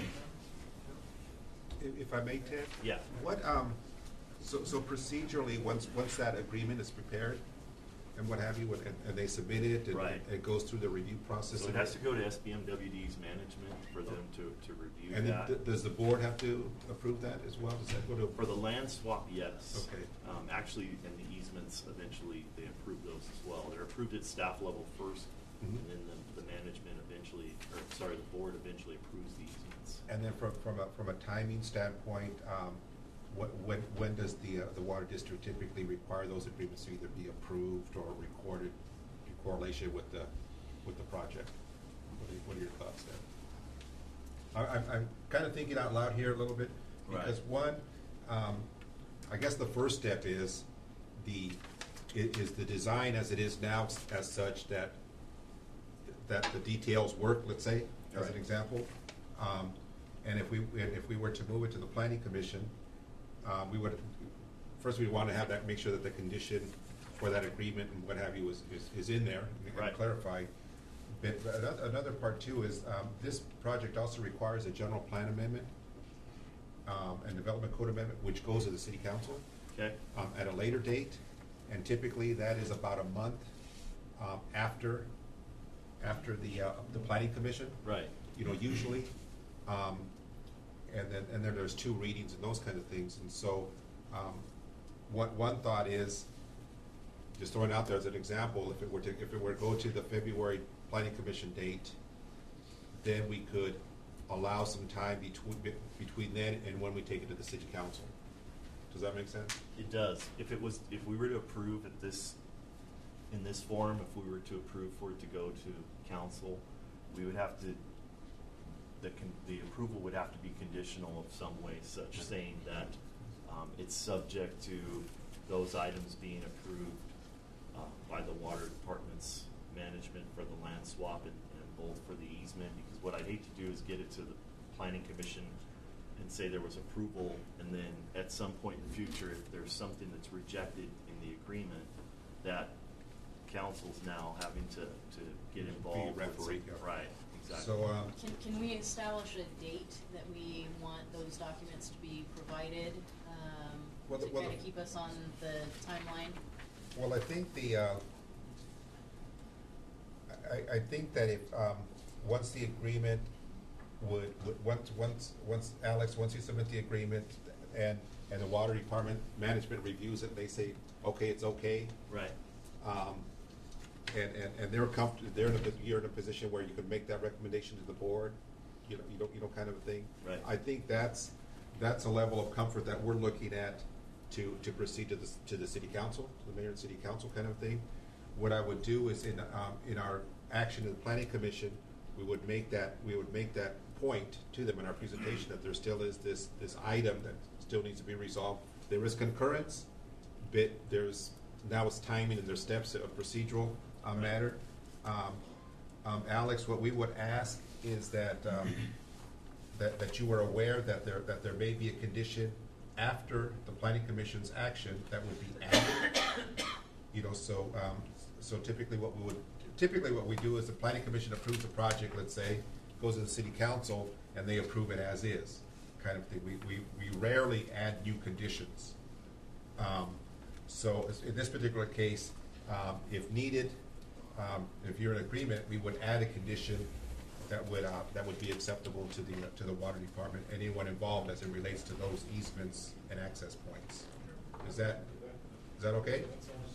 If I may, Ted? Yeah. What, so procedurally, once that agreement is prepared and what have you, and they submit it, and right. it goes through the review process. So it has to go to SBMWD's management for them to review and that. And then does the board have to approve that as well? Does that go to? For the land swap, yes. Okay. Actually, and the easements, eventually, they approve those as well. They're approved at staff level first, and then the management eventually, the board eventually approves the easements. And then from a timing standpoint, when does the water district typically require those agreements to either be approved or recorded in correlation with the project? What are your thoughts there? I'm kind of thinking out loud here a little bit, because one, I guess the first step is the design as it is now as such that the details work, let's say, as an example. And if we were to move it to the planning commission, we would we'd want to have that, make sure that the condition for that agreement and what have you is in there and clarified. But another part too is this project also requires a general plan amendment and development code amendment, which goes to the city council at a later date, and typically that is about a month after the planning commission. Right. You know, usually. And then there's 2 readings and those kind of things. And so one thought is, just throwing out there as an example, if it were to go to the February planning commission date, then we could allow some time between then and when we take it to the city council. Does that make sense? It does. If we were to approve in this form, if we were to approve for it to go to council, we would have to. The approval would have to be conditional of some way, such saying that it's subject to those items being approved by the water department's management for the land swap and both for the easement. Because what I'd hate to do is get it to the planning commission and say there was approval, and then at some point in the future, if there's something that's rejected in the agreement, that council's now having to get involved. Be a referee. Right. Exactly. So, Can we establish a date that we want those documents to be provided, to kind of keep us on the timeline? Well, I think I think that if once the agreement once Alex, once you submit the agreement and the water department management reviews it, they say okay, it's okay. Right. And they're comfortable. You're in a position where you can make that recommendation to the board, you know, kind of a thing. Right. I think that's a level of comfort that we're looking at to proceed to the city council, to the mayor and city council kind of thing. What I would do is in our action in the planning commission, we would make that point to them in our presentation that there still is this item that still needs to be resolved. There is concurrence, but now it's timing and there's steps of procedural matter. Alex, what we would ask is that you are aware that there may be a condition after the planning commission's action that would be added. You know, so typically what we do is the planning commission approves the project, let's say, goes to the city council, and they approve it as is, kind of thing. We rarely add new conditions. So in this particular case, if needed, if you're in agreement, we would add a condition that would be acceptable to the water department, anyone involved as it relates to those easements and access points. Is that okay? That sounds,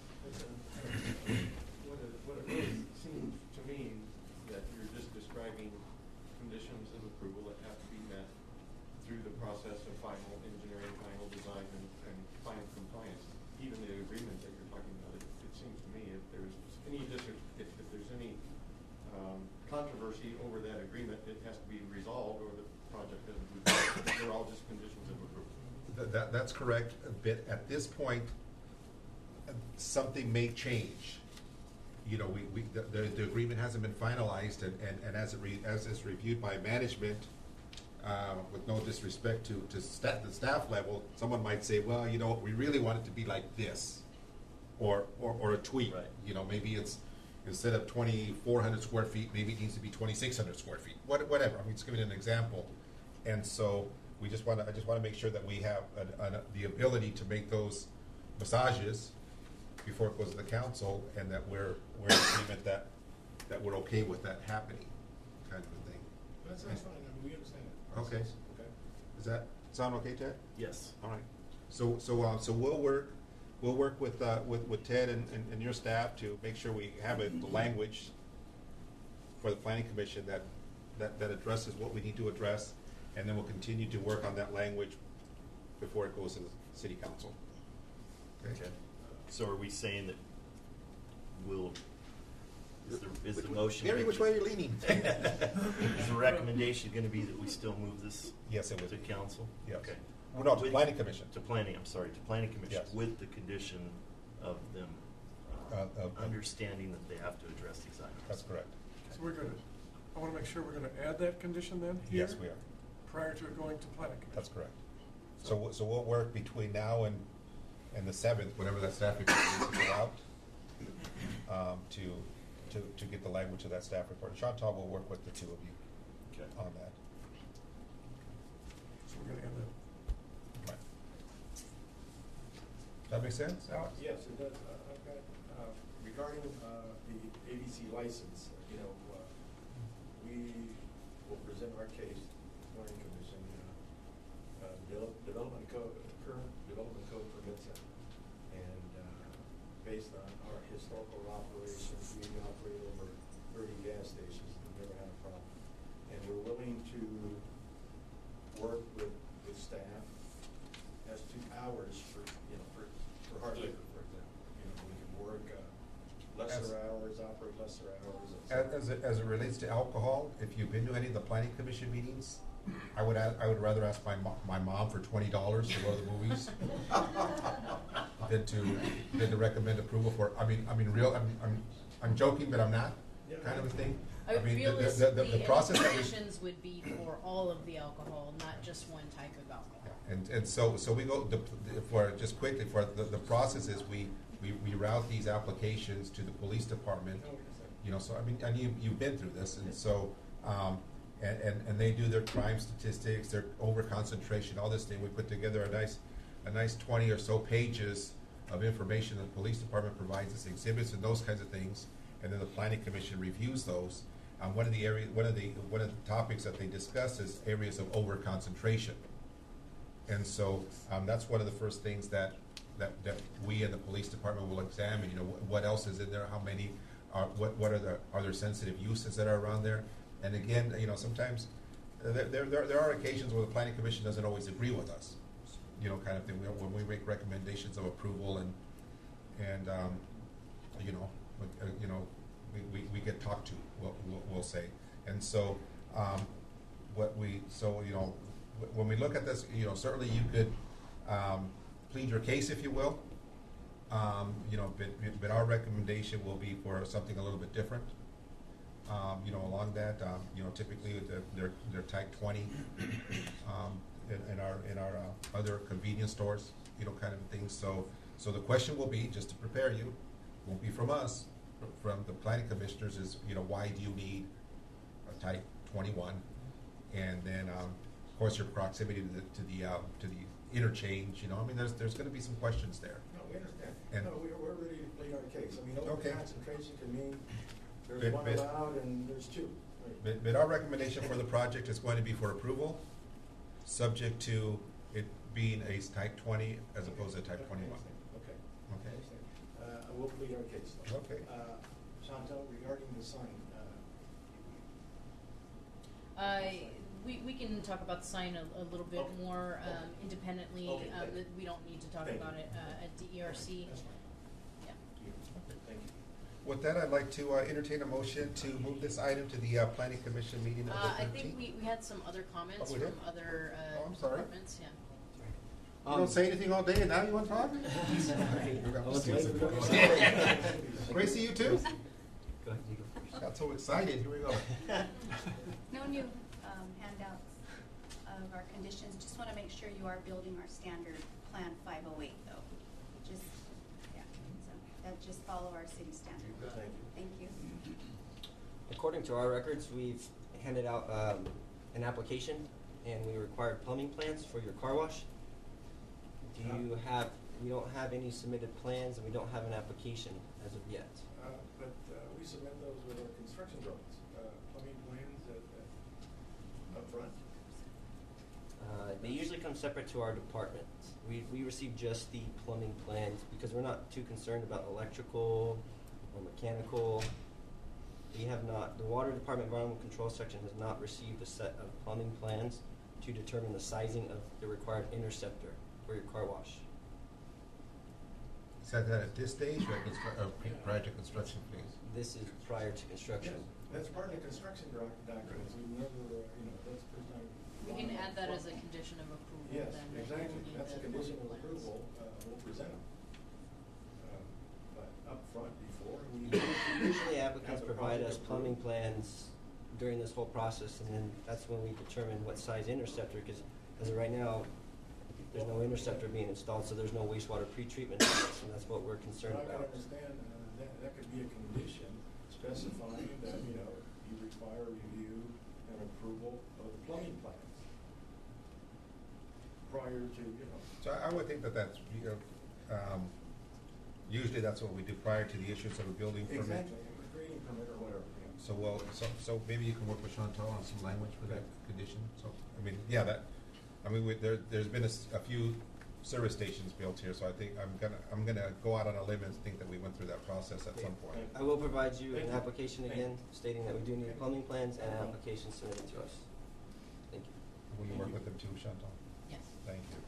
what it really seems to me that you're just describing conditions of approval that have to be met through the process of final engineering, final design, and final compliance. Even the agreement that you're talking about, it seems to me if there's any if there's any controversy over that agreement, it has to be resolved, or the project doesn't move forward. They're all just conditions of approval. That's correct, but at this point, something may change. You know, the agreement hasn't been finalized, and as it's reviewed by management, with no disrespect to the staff level, someone might say, well, you know, we really want it to be like this, or a tweak. Right. You know, maybe it's instead of 2,400 square feet, maybe it needs to be 2,600 square feet. Whatever. I mean, just giving an example. And so I just want to make sure that we have the ability to make those massages before it goes to the council, and that we're in agreement that we're okay with that happening, kind of a thing. That's fine. I mean, we understand it. Okay. Okay. Does that sound okay, Ted? Yes. All right. So we'll work with Ted and your staff to make sure we have the language for the planning commission that addresses what we need to address, and then we'll continue to work on that language before it goes to the city council. Okay. So are we saying that is the motion? Gary, which way are you leaning? Is the recommendation going to be that we still move this? Yes, it would to be. council? Yes. Okay. Well, no, to With- planning commission. To planning, I'm sorry, to planning commission, Yes. with the condition of them understanding that they have to address these items. That's correct. So I want to make sure we're going to add that condition then here? Yes, we are. Prior to it going to planning commission? That's correct. So we'll work between now and the 7th, whenever that staff report needs to go out, to get the language of that staff report. Chantal will work with the two of you Okay. on that. So we're going to add that. Right. That make sense, Alex? Yes, it does. I've got, regarding the ABC license, we will present our case to the planning commission. Development code, current development code permits it. And based on our historical operations, we operate over 30 gas stations. We've never had a problem. And we're willing to work with staff as to hours for hard liquor, for example. We can work lesser hours, operate lesser hours. As it relates to alcohol, if you've been to any of the planning commission meetings, I would rather ask my mom for $20 to go to the movies than to recommend approval for. I'm joking, but I'm not, kind of a thing. I mean, realistically, the process any that we. conditions would be for all of the alcohol, not just one type of alcohol. And so we go, for the process is we route these applications to the police department. So and you've been through this, and so, and they do their crime statistics, their over concentration, all this thing. We put together a nice 20 or so pages of information that the police department provides us, exhibits and those kinds of things, and then the planning commission reviews those. One of the topics that they discuss is areas of over concentration. And so that's one of the first things that we in the police department will examine. What else is in there? How many are? What are there sensitive uses that are around there? And again, sometimes there are occasions where the planning commission doesn't always agree with us. Kind of thing. When we make recommendations of approval and we get talked to. We'll say. And so when we look at this, certainly you could plead your case, if you will. But our recommendation will be for something a little bit different. Along that, typically they're type 20 in our other convenience stores, kind of things. So the question will be, just to prepare you, won't be from us, from the planning commissioners, is why do you need a type 21. And then, of course, your proximity to the interchange, you know, I mean, there's gonna be some questions there. No, we understand. And- No, we're ready to plead our case. I mean, open Okay. concentration can mean there's But- one but- allowed and there's two. Right. But our recommendation for the project is going to be for approval, subject to it being a type 20 as opposed to type 21. Okay. Okay. We'll plead our case. though. Okay. Chantal, regarding the sign, We can talk about the sign a little bit Okay. more Okay. independently. Okay, thank you. We don't need to talk Thank you. about it at DERC. that's fine. Yeah. Thank you. With that, I'd like to entertain a motion to move this item to the Planning Commission meeting of the 13th. I think we had some other comments Oh, we from did? other Oh, I'm sorry. departments, yeah. You don't say anything all day and now you want to talk? Gracie, you too? Go ahead, you go first. Got so excited, here we go. No new handouts of our conditions. Just want to make sure you are building our standard Plan 508 though. Just, yeah, so that just follow our city standard. Thank you. Thank you. According to our records, we've handed out an application, and we required plumbing plans for your car wash. Do you have, we don't have any submitted plans, and we don't have an application as of yet. But we submit those with our construction drawings, plumbing plans up front. They usually come separate to our department. We receive just the plumbing plans because we're not too concerned about electrical or mechanical. We have not, the Water Department Environmental Control Section has not received a set of plumbing plans to determine the sizing of the required interceptor for your car wash. Is that at this stage or prior to construction phase? This is prior to construction. Yes, that's part of the construction documents, we never, that's pretty much. We can add that as a condition of approval then. Yes, that we exactly, will need that's a the condition of plumbing plans. approval, we'll present them. But up front, before, we. Usually applicants have the provide us project plumbing approved. plans during this whole process, and then that's when we determine what size interceptor, because as of right now, there's no interceptor being installed, so there's no wastewater pretreatment plants, and that's what we're concerned Well, I about. can understand, that could be a condition specifying that, you require review and approval of plumbing plans prior to, So I would think that that's, usually that's what we do prior to the issuance of a building permit. Exactly, a grading permit or whatever, So, well, so maybe you can work with Chantal on some language for that condition, so, I mean, yeah, there's been a few service stations built here, so I think I'm gonna go out on a limb and think that we went through that process at some point. I will provide you Thank an you. application Thank again, you. stating that we do need plumbing plans and an application submitted to us. Thank you. Will you work with them too, Chantal? Yes. Thank you.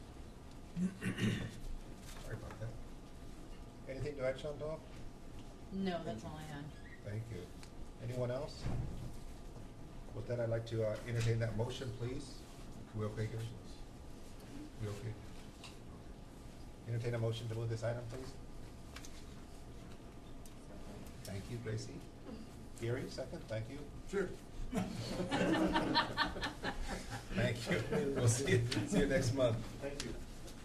Sorry about that. Anything to add, Chantal? No, that's all I had. Thank you. Anyone else? With that, I'd like to entertain that motion, please. We okay, Gary? We okay? Entertain a motion to move this item, please. Thank you, Gracie. Gary, second, thank you. Sure. Thank you. We'll see you next month. Thank you.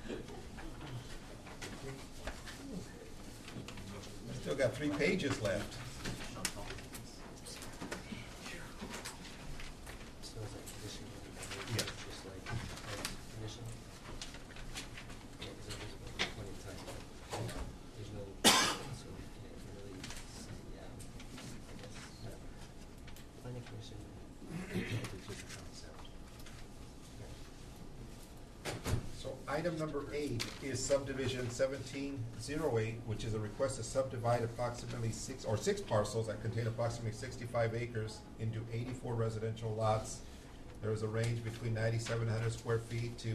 Still got 3 pages left. So is that condition? Yeah. Just like condition? Yeah, 'cause there's plenty of time. There's no, so we can't really see, yeah, I guess. Planning commission. It's just a concept. So item number 8 is subdivision 1708, which is a request to subdivide approximately 6 parcels that contain approximately 65 acres into 84 residential lots. There is a range between 9,700 square feet to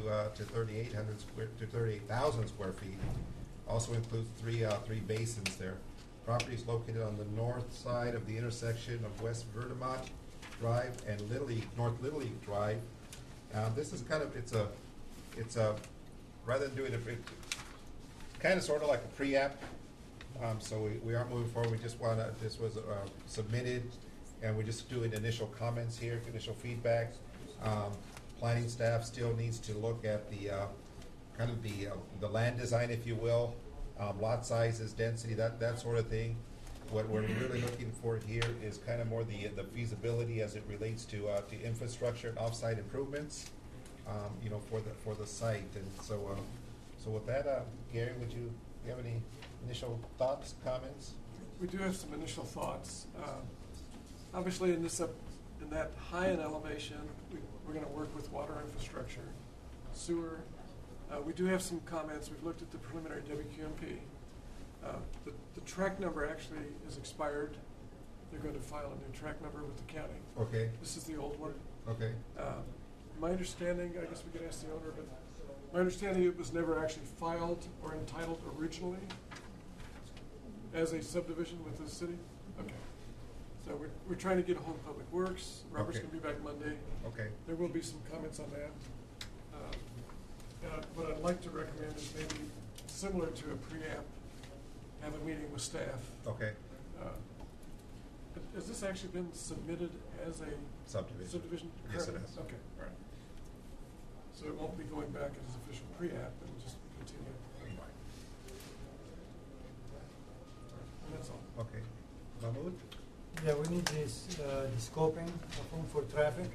38,000 square feet. Also includes three basins there. Property is located on the north side of the intersection of West Vermont Drive and North Little League Drive. This is it's a, rather than doing kind of sort of like a pre-app. So we aren't moving forward, this was submitted, and we're just doing initial comments here, initial feedback. Planning staff still needs to look at the land design, if you will, lot sizes, density, that sort of thing. What we're really looking for here is kind of more the feasibility as it relates to infrastructure and off-site improvements, you know, for the site. And so, so with that, Gary, you have any initial thoughts, comments? We do have some initial thoughts. Obviously, in that high in elevation, we're going to work with water infrastructure, sewer. We do have some comments. We've looked at the preliminary WQMP. The track number actually is expired. They're going to file a new track number with the county. Okay. This is the old one. Okay. My understanding, I guess we could ask the owner, but my understanding it was never actually filed or entitled originally as a subdivision with the city. Okay. So we're trying to get a hold of Public Works. Robert's Okay. going to be back Monday. Okay. There will be some comments on that. What I'd like to recommend is maybe similar to a pre-app, have a meeting with staff. Okay. Has this actually been submitted as a subdivision? Yes, it currently? has. Okay, all right. So it won't be going back as official pre-app, it'll just continue. And that's all. Okay. Mahmood? Yeah, we need this, the scoping of room for traffic.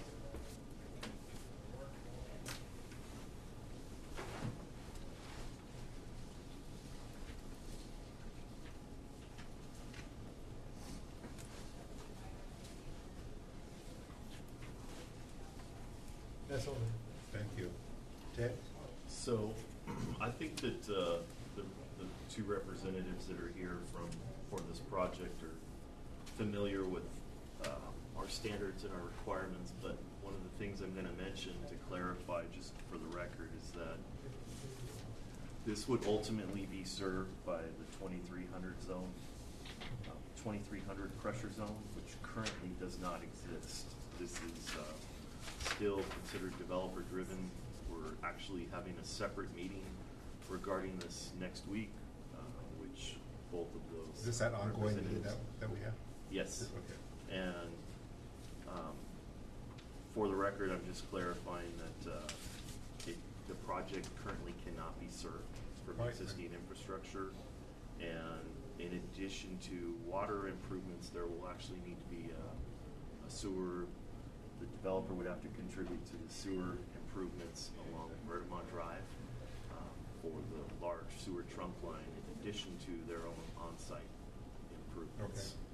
That's all. Thank you. Ted? So, I think that the two representatives that are here for this project are familiar with our standards and our requirements, but one of the things I'm gonna mention to clarify, just for the record, is that this would ultimately be served by the 2300 zone, 2300 crusher zone, which currently does not exist. This is still considered developer driven. We're actually having a separate meeting regarding this next week, which both of those. Is this that ongoing meeting representatives- that we have? Yes. Okay. And for the record, I'm just clarifying that the project currently cannot be served from Right. existing infrastructure. And in addition to water improvements, there will actually need to be a sewer. The developer would have to contribute to the sewer improvements along Vertimont Drive for the large sewer trunk line, in addition to their own on-site improvements. Okay.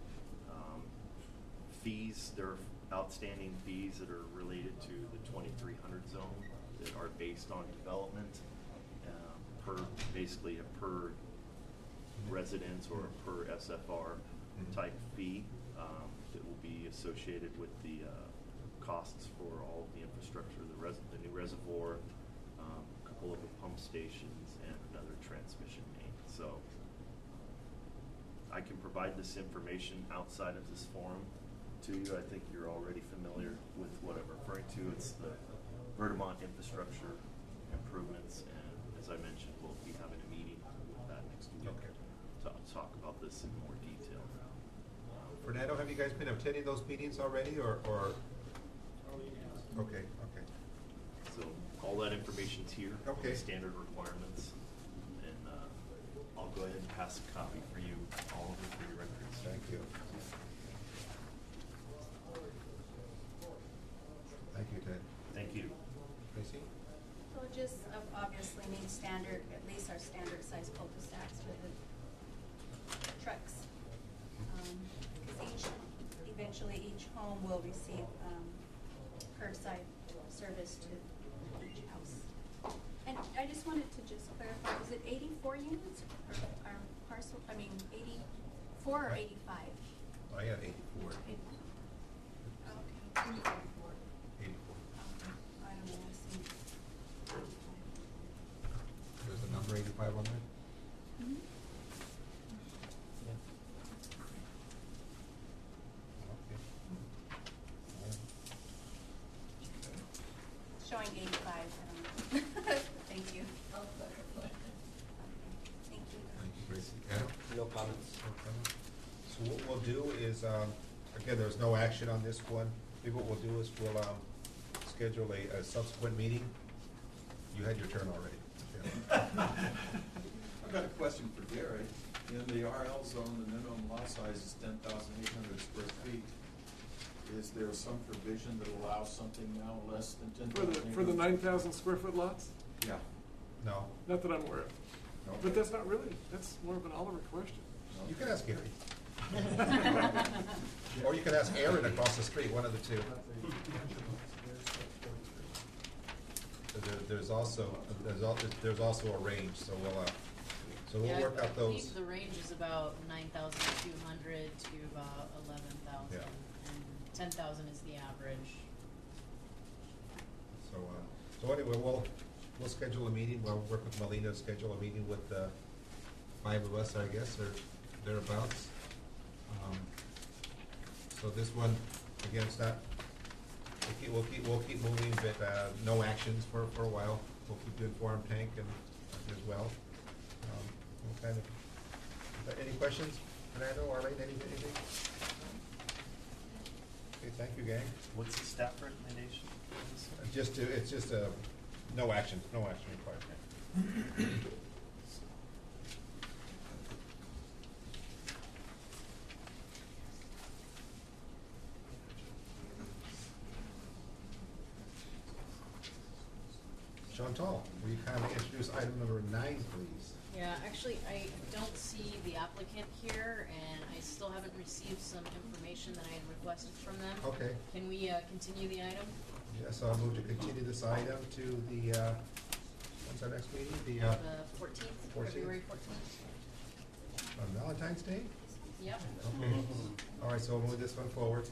Fees, there are outstanding fees that are related to the 2300 zone that are based on development, basically a per residence or a per SFR type fee that will be associated with the costs for all of the infrastructure, the new reservoir, a couple of the pump stations, and another transmission main. So I can provide this information outside of this forum to you. I think you're already familiar with what I'm referring to. It's the Vertimont infrastructure improvements, and as I mentioned, we'll be having a meeting with that next week to talk about this in more detail. Fernando, have you guys been attending those meetings already, or? Okay, okay. So all that information's here. Okay. The standard requirements, and I'll go ahead and pass a copy for you, all of it for your records. Thank you. Thank you, Ted. Thank you. Tracy? We'll just obviously need standard, at least our standard size cul-de-sacs for the trucks. Because eventually each home will receive curbside service to each house. And I just wanted to just clarify, is it 84 units or our parcel, 84 or 85? I had 84. Okay. 84. I don't know, I see. There's a number 85 on there? Mhm. Okay. Showing 85, I don't know. Thank you. I'll clarify. Thank you. Thank you, Tracy. Adam? No comments. Okay. So what we'll do is, again, there's no action on this one. Maybe what we'll do is we'll schedule a subsequent meeting. You had your turn already. Yeah. I've got a question for Gary. In the RL zone, the minimum lot size is 10,800 square feet. Is there some provision that allows something now less than 10,000? For the 9,000 square foot lots? Yeah. No. Not that I'm aware of. Okay. But that's not really, that's more of an Oliver question. You can ask Gary. Or you can ask Aaron across the street, one of the two. There's also a range, so we'll Yeah, work out I those. believe the range is about 9,200 to about 11,000. Yeah. And 10,000 is the average. So anyway, we'll schedule a meeting. We'll work with Melina to schedule a meeting with 5 of us, I guess, or thereabouts. So this one, again, it's not. We'll keep moving, but no actions for a while. We'll keep doing Forum Tank and as well. We'll kind of. Any questions, Fernando, Arlene, anything? Okay, thank you, gang. What's the staff recommendation? It's just no action required. Chantal, will you kindly introduce item number 9, please? Yeah, actually, I don't see the applicant here, and I still haven't received some information that I had requested from them. Okay. Can we continue the item? Yes, I'll move to continue this item to the, when's our next meeting? The 14th, 14th? February 14th. On Valentine's Day? Yep. Okay. All right, so we'll move this one forward.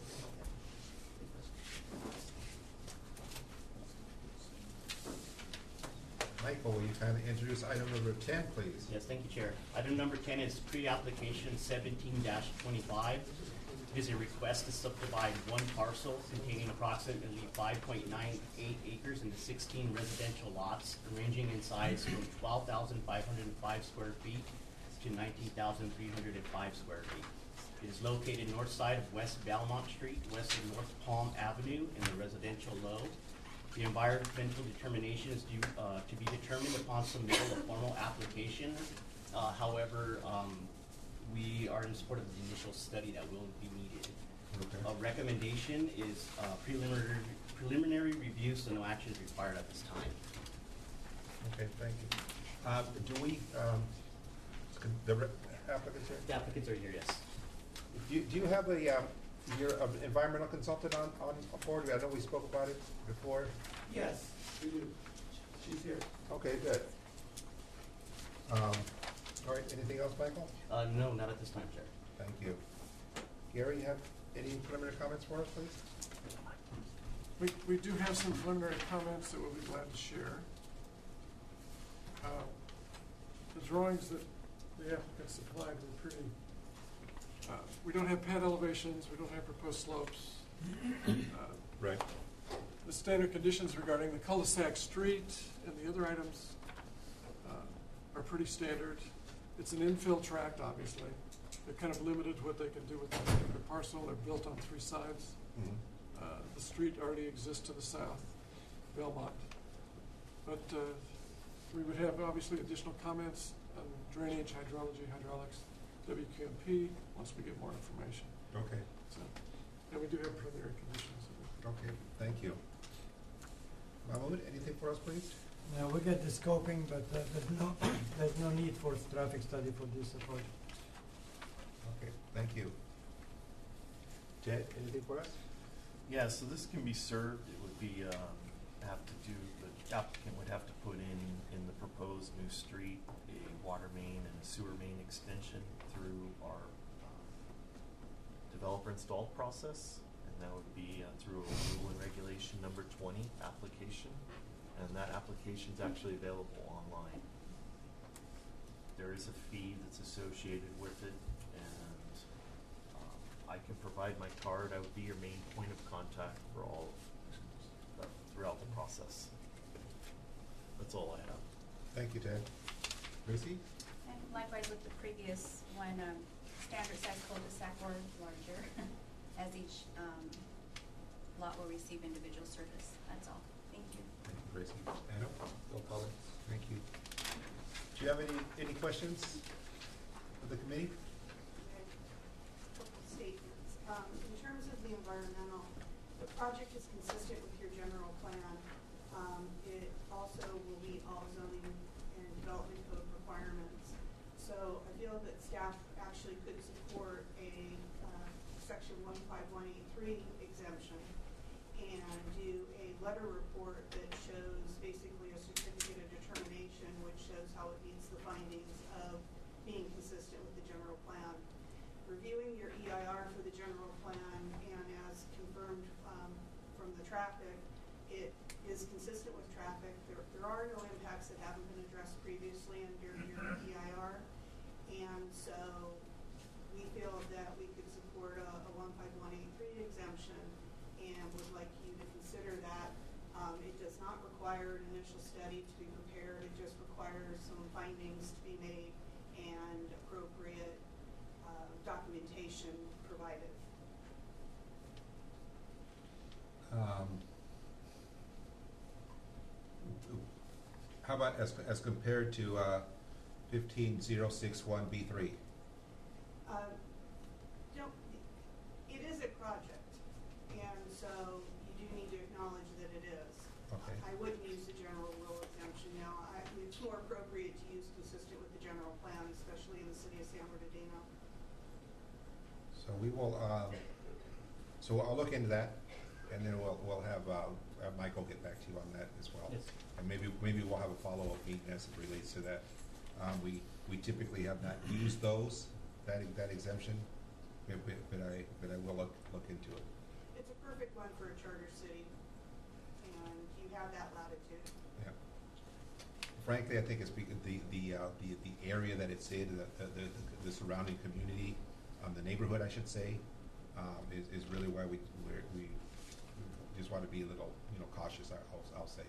Michael, will you kindly introduce item number 10, please? Yes, thank you, Chair. Item number 10 is pre-application 17-25. It is a request to subdivide one parcel containing approximately 5.98 acres into 16 residential lots, ranging in size from 12,505 square feet to 19,305 square feet. It is located north side of West Belmont Street, west of North Palm Avenue in the residential low. The environmental determination is due to be determined upon submittal of formal application. However, we are in support of the initial study that will be needed. Okay. A recommendation is preliminary review, so no action is required at this time. Okay, thank you. Do we, the applicants here? The applicants are here, yes. Do you have your environmental consultant on board? I know we spoke about it before. Yes, we do. She's here. Okay, good. All right, anything else, Michael? No, not at this time, Chair. Thank you. Gary, you have any preliminary comments for us, please? We do have some preliminary comments that we'll be glad to share. The drawings that the applicant supplied were pretty, we don't have pad elevations, we don't have proposed slopes. Right. The standard conditions regarding the cul-de-sac street and the other items are pretty standard. It's an infill tract, obviously. They're kind of limited to what they can do with that particular parcel. They're built on 3 sides. Mm-hmm. The street already exists to the south, Belmont. But we would have obviously additional comments on drainage, hydrology, hydraulics, WQMP, once we get more information. Okay. So, and we do have preliminary conditions. Okay, thank you. Mahmoud, anything for us, please? Now, we get the scoping, but there's no need for traffic study for this project. Okay, thank you. Jed, anything for us? Yeah, so this can be served, it would be, the applicant would have to put in the proposed new street, a water main and a sewer main extension through our developer installed process, and that would be through a rule and regulation number 20 application, and that application is actually available online. There is a fee that's associated with it, and I can provide my card. I would be your main point of contact for all throughout the process. That's all I have. Thank you, Ted. Gracie? And likewise with the previous one, standard size cul-de-sac or larger, as each lot will receive individual service. That's all. Thank you. Thank you, Gracie. Adam? No comments. Thank you. Do you have any questions for the committee. Couple statements. In terms of the environmental, the project is consistent with your general plan. It also will meet all zoning and development code requirements. So I feel that staff actually could support a section 15183 exemption and do a letter report that shows basically a certificate of determination which shows how it meets the findings of being consistent with the general plan. Reviewing your EIR for the general plan and as confirmed from the traffic, it is consistent with traffic. There are no impacts that haven't been addressed previously under your EIR, and so we feel that we could support a 15183 exemption and would like you to consider that. It does not require an initial study to be prepared. It just requires some findings to be made and appropriate documentation provided. How about as compared to 15061B3? It is a project, and so you do need to acknowledge that it is. Okay. I wouldn't use the general rule exemption now. It's more appropriate to use consistent with the general plan, especially in the city of San Bernardino. So we will, so I'll look into that, and then we'll have Michael get back to you on that as well. Yes. And maybe we'll have a follow-up meeting as it relates to that. We typically have not used that exemption, but I will look into it. It's a perfect one for a charter city, and you have that latitude. Yeah. Frankly, I think it's because the area that it's in, the surrounding community, the neighborhood, I should say, is really why we just want to be a little, cautious. I'll say.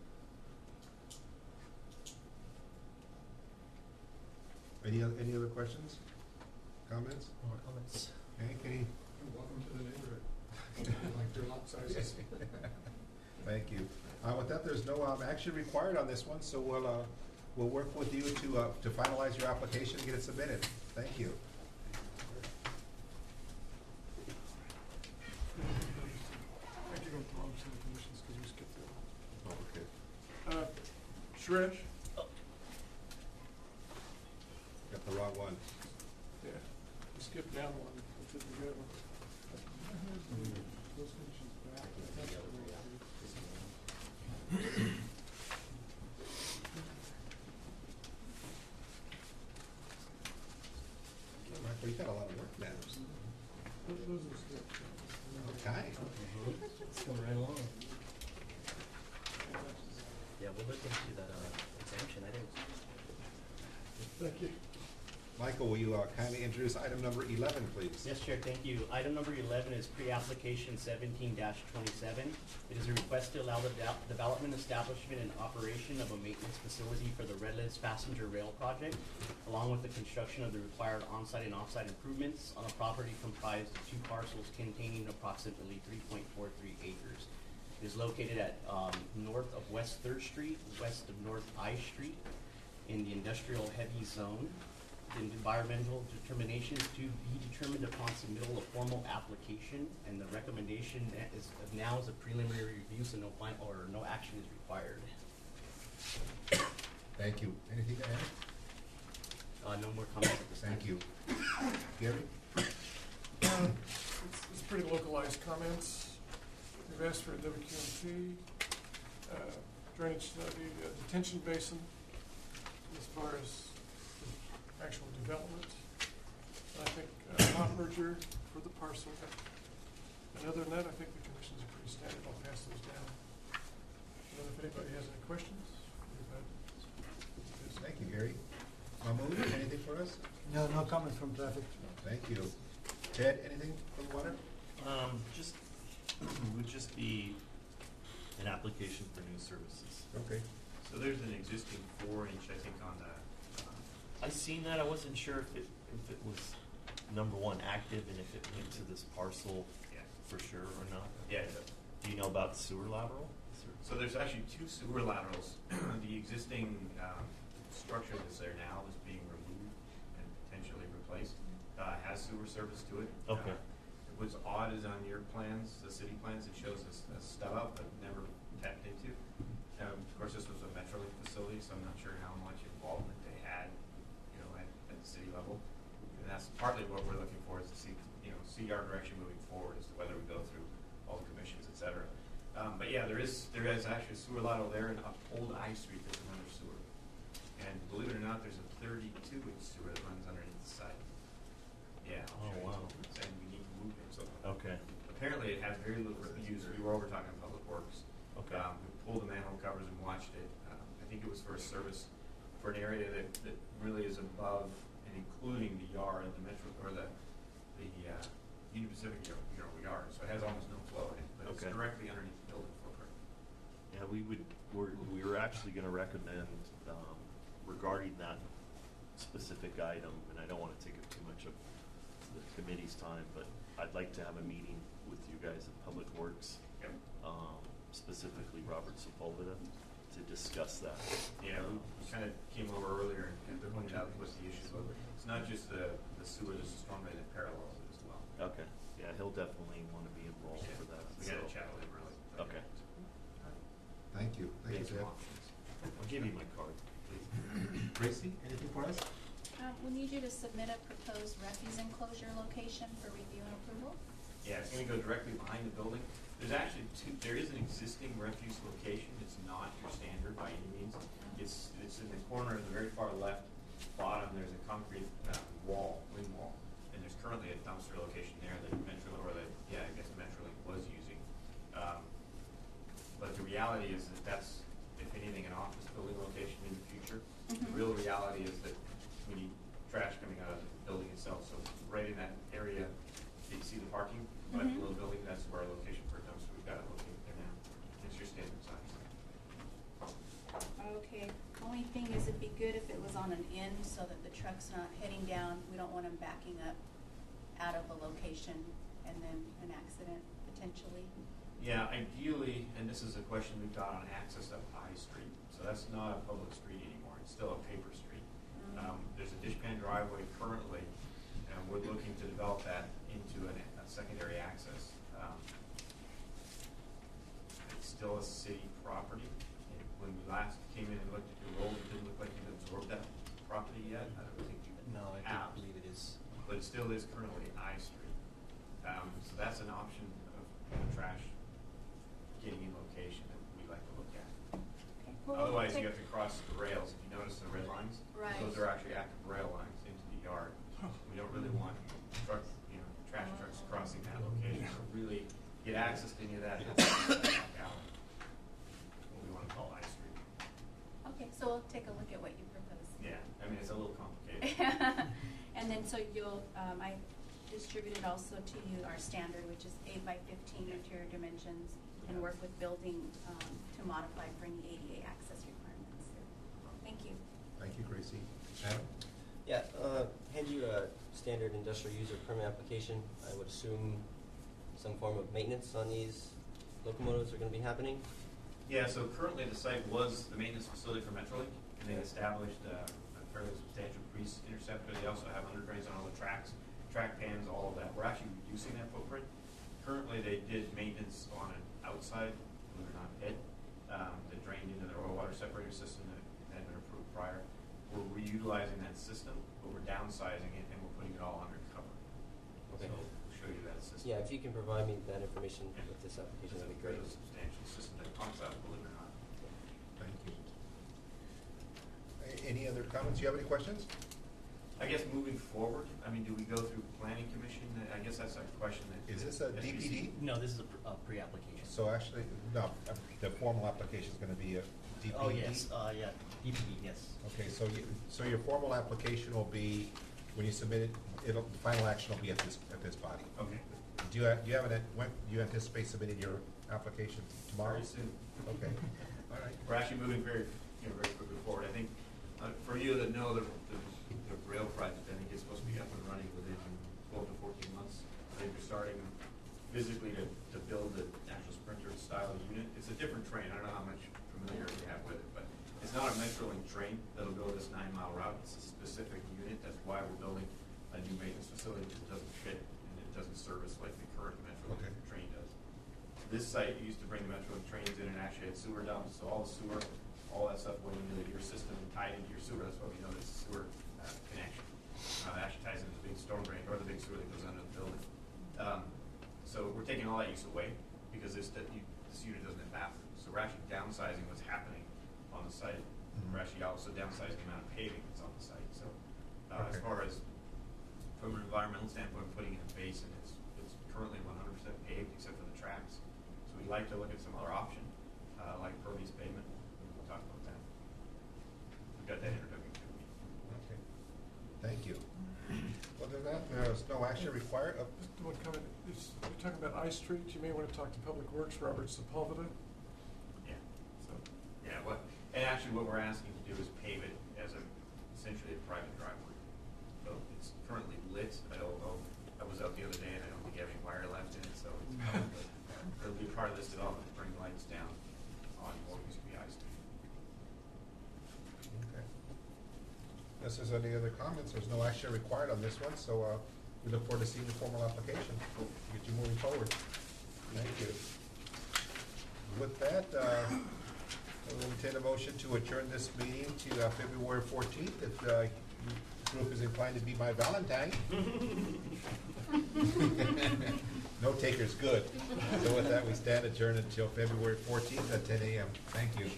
Any other questions, comments? More comments? Okay, Kenny. Welcome to the neighborhood. Like your lot sizes. Thank you. With that, there's no action required on this one, so we'll work with you to finalize your application and get it submitted. Thank you. I think you went the wrong set of conditions because we skipped that one. Oh, okay. Shresh? Got the wrong one. Yeah, you skipped down one, which is the good one. Those conditions back. That's what we have. Michael, you got a lot of work now. Those are skipped. Okay. It's going right along. Yeah, we'll look into that exemption. I didn't. Thank you. Michael, will you kindly introduce item number 11, please? Yes, Chair, thank you. Item number 11 is pre-application 17-27. It is a request to allow the development, establishment, and operation of a maintenance facility for the Redlands Passenger Rail Project, along with the construction of the required on-site and off-site improvements on a property comprised of 2 parcels containing approximately 3.43 acres. It is located at north of West 3rd Street, west of North I Street, in the industrial heavy zone. The environmental determination is to be determined upon submittal of formal application, and the recommendation now is a preliminary review, so no action is required. Thank you. Anything to add? No more comments at this time. Thank you. Gary? It's pretty localized comments. We've asked for a WQMT, drainage study, detention basin, as far as the actual development. I think lot merger for the parcel. And other than that, I think the conditions are pretty standard. I'll pass those down. And if anybody has any questions, Thank you, Gary. Mahmood, anything for us? No comments from traffic. Thank you. Ted, anything from water? Just would just be an application for new services. Okay. So there's an existing 4-inch, I think, on that. I seen that. I wasn't sure if it was number one active and if it went to this parcel for sure or not. Yeah. Do you know about the sewer lateral? So there's actually 2 sewer laterals. The existing structure that's there now is being removed and potentially has sewer service to it. Okay. What's odd is on your plans, the city plans, it shows a stub out but never tapped into. Of course, this was a Metrolink facility, so I'm not sure how much involvement they had, at the city level. And that's partly what we're looking for, is to see our direction moving forward as to whether we go through all the commissions, et cetera. But yeah, there is actually a sewer lateral there, and up Old I Street, there's another sewer. And believe it or not, there's a 32-inch sewer that runs underneath the site. Yeah. I'll show you. Wow. Saying we need to move it. So Okay. apparently, it has very little use. We were over talking Public Works. Okay. We pulled the manhole covers and watched it. I think it was for a service for an area that really is above and including the yard, the Metro, or the Union Pacific yard. So it has almost no flow in it, but it's Okay. directly underneath the building footprint. Yeah, we were actually gonna recommend, regarding that specific item, and I don't wanna take up too much of the committee's time, but I'd like to have a meeting with you guys at Public Works. Yep. Specifically Robert Sepulveda, to discuss that. Yeah, we kind of came over earlier and pointed out what the issues were. It's not just the sewer, there's a storm drain that parallels it as well. Okay, yeah, he'll definitely wanna be involved Yeah, for that. we got to so- chat with him really. Okay. Thank you. We Thank have you, some Zeb. options. I'll give you my card, please. Gracie, anything for us? We need you to submit a proposed refuse enclosure location for review and approval. Yeah, it's gonna go directly behind the building. There's actually there is an existing refuse location. It's not your standard by any means. It's in the corner at the very far left bottom. There's a concrete wing wall, and there's currently a dumpster location there that Metrolink was using. But the reality is that that's, if anything, an office building location in the future. The real reality is that we need trash coming out of the building itself. So right in that area, you see the parking, but the little building, that's where our location for a dumpster. We've got it located there now. It's your standard size. Okay, only thing is it'd be good if it was on an end so that the truck's not heading down. We don't want them backing up out of a location and then an accident potentially. Yeah, ideally, and this is a question we've got on access up High Street. So that's not a public street anymore. It's still a paper street. There's a dishpan driveway currently, and we're looking to develop that into a secondary access. It's still a city property. And when we last came in and looked at your roll, it didn't look like you'd absorbed that property yet. I don't think you have. believe it is. But it still is currently I Street. So that's an option of trash getting in location that we'd like to look at. Okay. Well, Otherwise, you have to cross the rails. If you notice the red lines, Right. those are actually active rail lines into the yard. We don't really want trash trucks crossing that location. So really get access to any of that. It's back out. What we want to call I Street. Okay, so we'll take a look at what you propose. Yeah, I mean, it's a little complicated. And then so you'll, I distributed also to you our standard, which is 8 by 15 interior dimensions, and work with building to modify for any ADA access requirements. Thank you. Thank you, Gracie. Adam? Yeah, hand you a standard industrial user permit application. I would assume some form of maintenance on these locomotives are gonna be happening? Yeah, so currently the site was the maintenance facility for Metrolink, and they established a fairly substantial grease interceptor. They also have under drains on all the tracks, track pans, all of that. We're actually reducing that footprint. Currently, they did maintenance on an outside, believe it or not, pit that drained into their oil water separator system that had been approved prior. We're reutilizing that system, but we're downsizing it and we're putting it all under cover. Okay. So we'll show you that system. Yeah, if you can provide me that information with this application, that'd be great. It's a substantial system that pumps out, believe it or not. Thank you. Any other comments? You have any questions? I guess moving forward, I mean, do we go through planning commission? I guess that's a question that. Is this a DPD? No, this is a pre-application. So actually, no, the formal application is going to be a DPD? Oh, yes, yeah, DPD, yes. Okay, so your formal application will be, when you submit it, the final action will be at this body. Okay. Do you anticipate submitting your application tomorrow? Very soon. Okay, all right. We're actually moving very quickly forward. I think, for you that know the rail project, I think it's supposed to be up and running within 12 to 14 months. I think we're starting physically to build the actual Sprinter style unit. It's a different train. I don't know how much familiarity you have with it, but it's not a Metrolink train that'll go this 9-mile route. It's a specific unit. That's why we're building a new maintenance facility that doesn't fit and it doesn't service like the current Metrolink Okay. train does. This site used to bring the Metrolink trains in and actually had sewer dumps, so all the sewer, all that stuff went into your system and tied into your sewer. That's why we know it's a sewer connection. It actually ties into the big storm drain or the big sewer that goes under the building. So we're taking all that use away because this unit doesn't have bathrooms. So we're actually downsizing what's happening on the site. We're actually also downsizing the amount of paving that's on the site. So as far as from an environmental standpoint, putting in a basin, it's currently 100% paved except for the tracks. So we'd like to look at some other option, like pervious pavement. We'll talk about that. We've got that introductory to me. Okay, thank you. Other than that, there's no action required. Just one comment, you're talking about I Street, you may want to talk to Public Works, Robert Sepulveda. Yeah. And actually what we're asking to do is pave it as essentially a private driveway. So it's currently lit. I was out the other day and I don't think you have any wire left in it, so it's probably, it'll be part of this development to bring lights down on what used to be I Street. Okay. Unless there's any other comments, there's no action required on this one, so we look forward to seeing the formal application. Get you moving forward. Thank you. With that, we'll entertain a motion to adjourn this meeting to February 14th. If the group is inclined to be my Valentine. No takers, good. So with that, we stand adjourned until February 14th at 10 a.m. Thank you.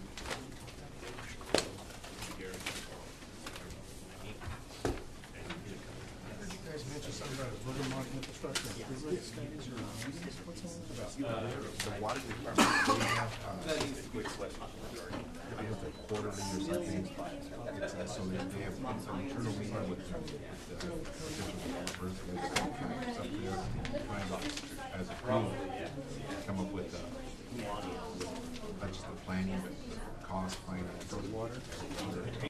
You guys mentioned something about Vermont infrastructure improvements. The water department, we have, they have the quarterly or something. It's, so they have some internal meeting with the official developers, it's up there, trying to, as a group, come up with, not just the planning, but cost, finance, water.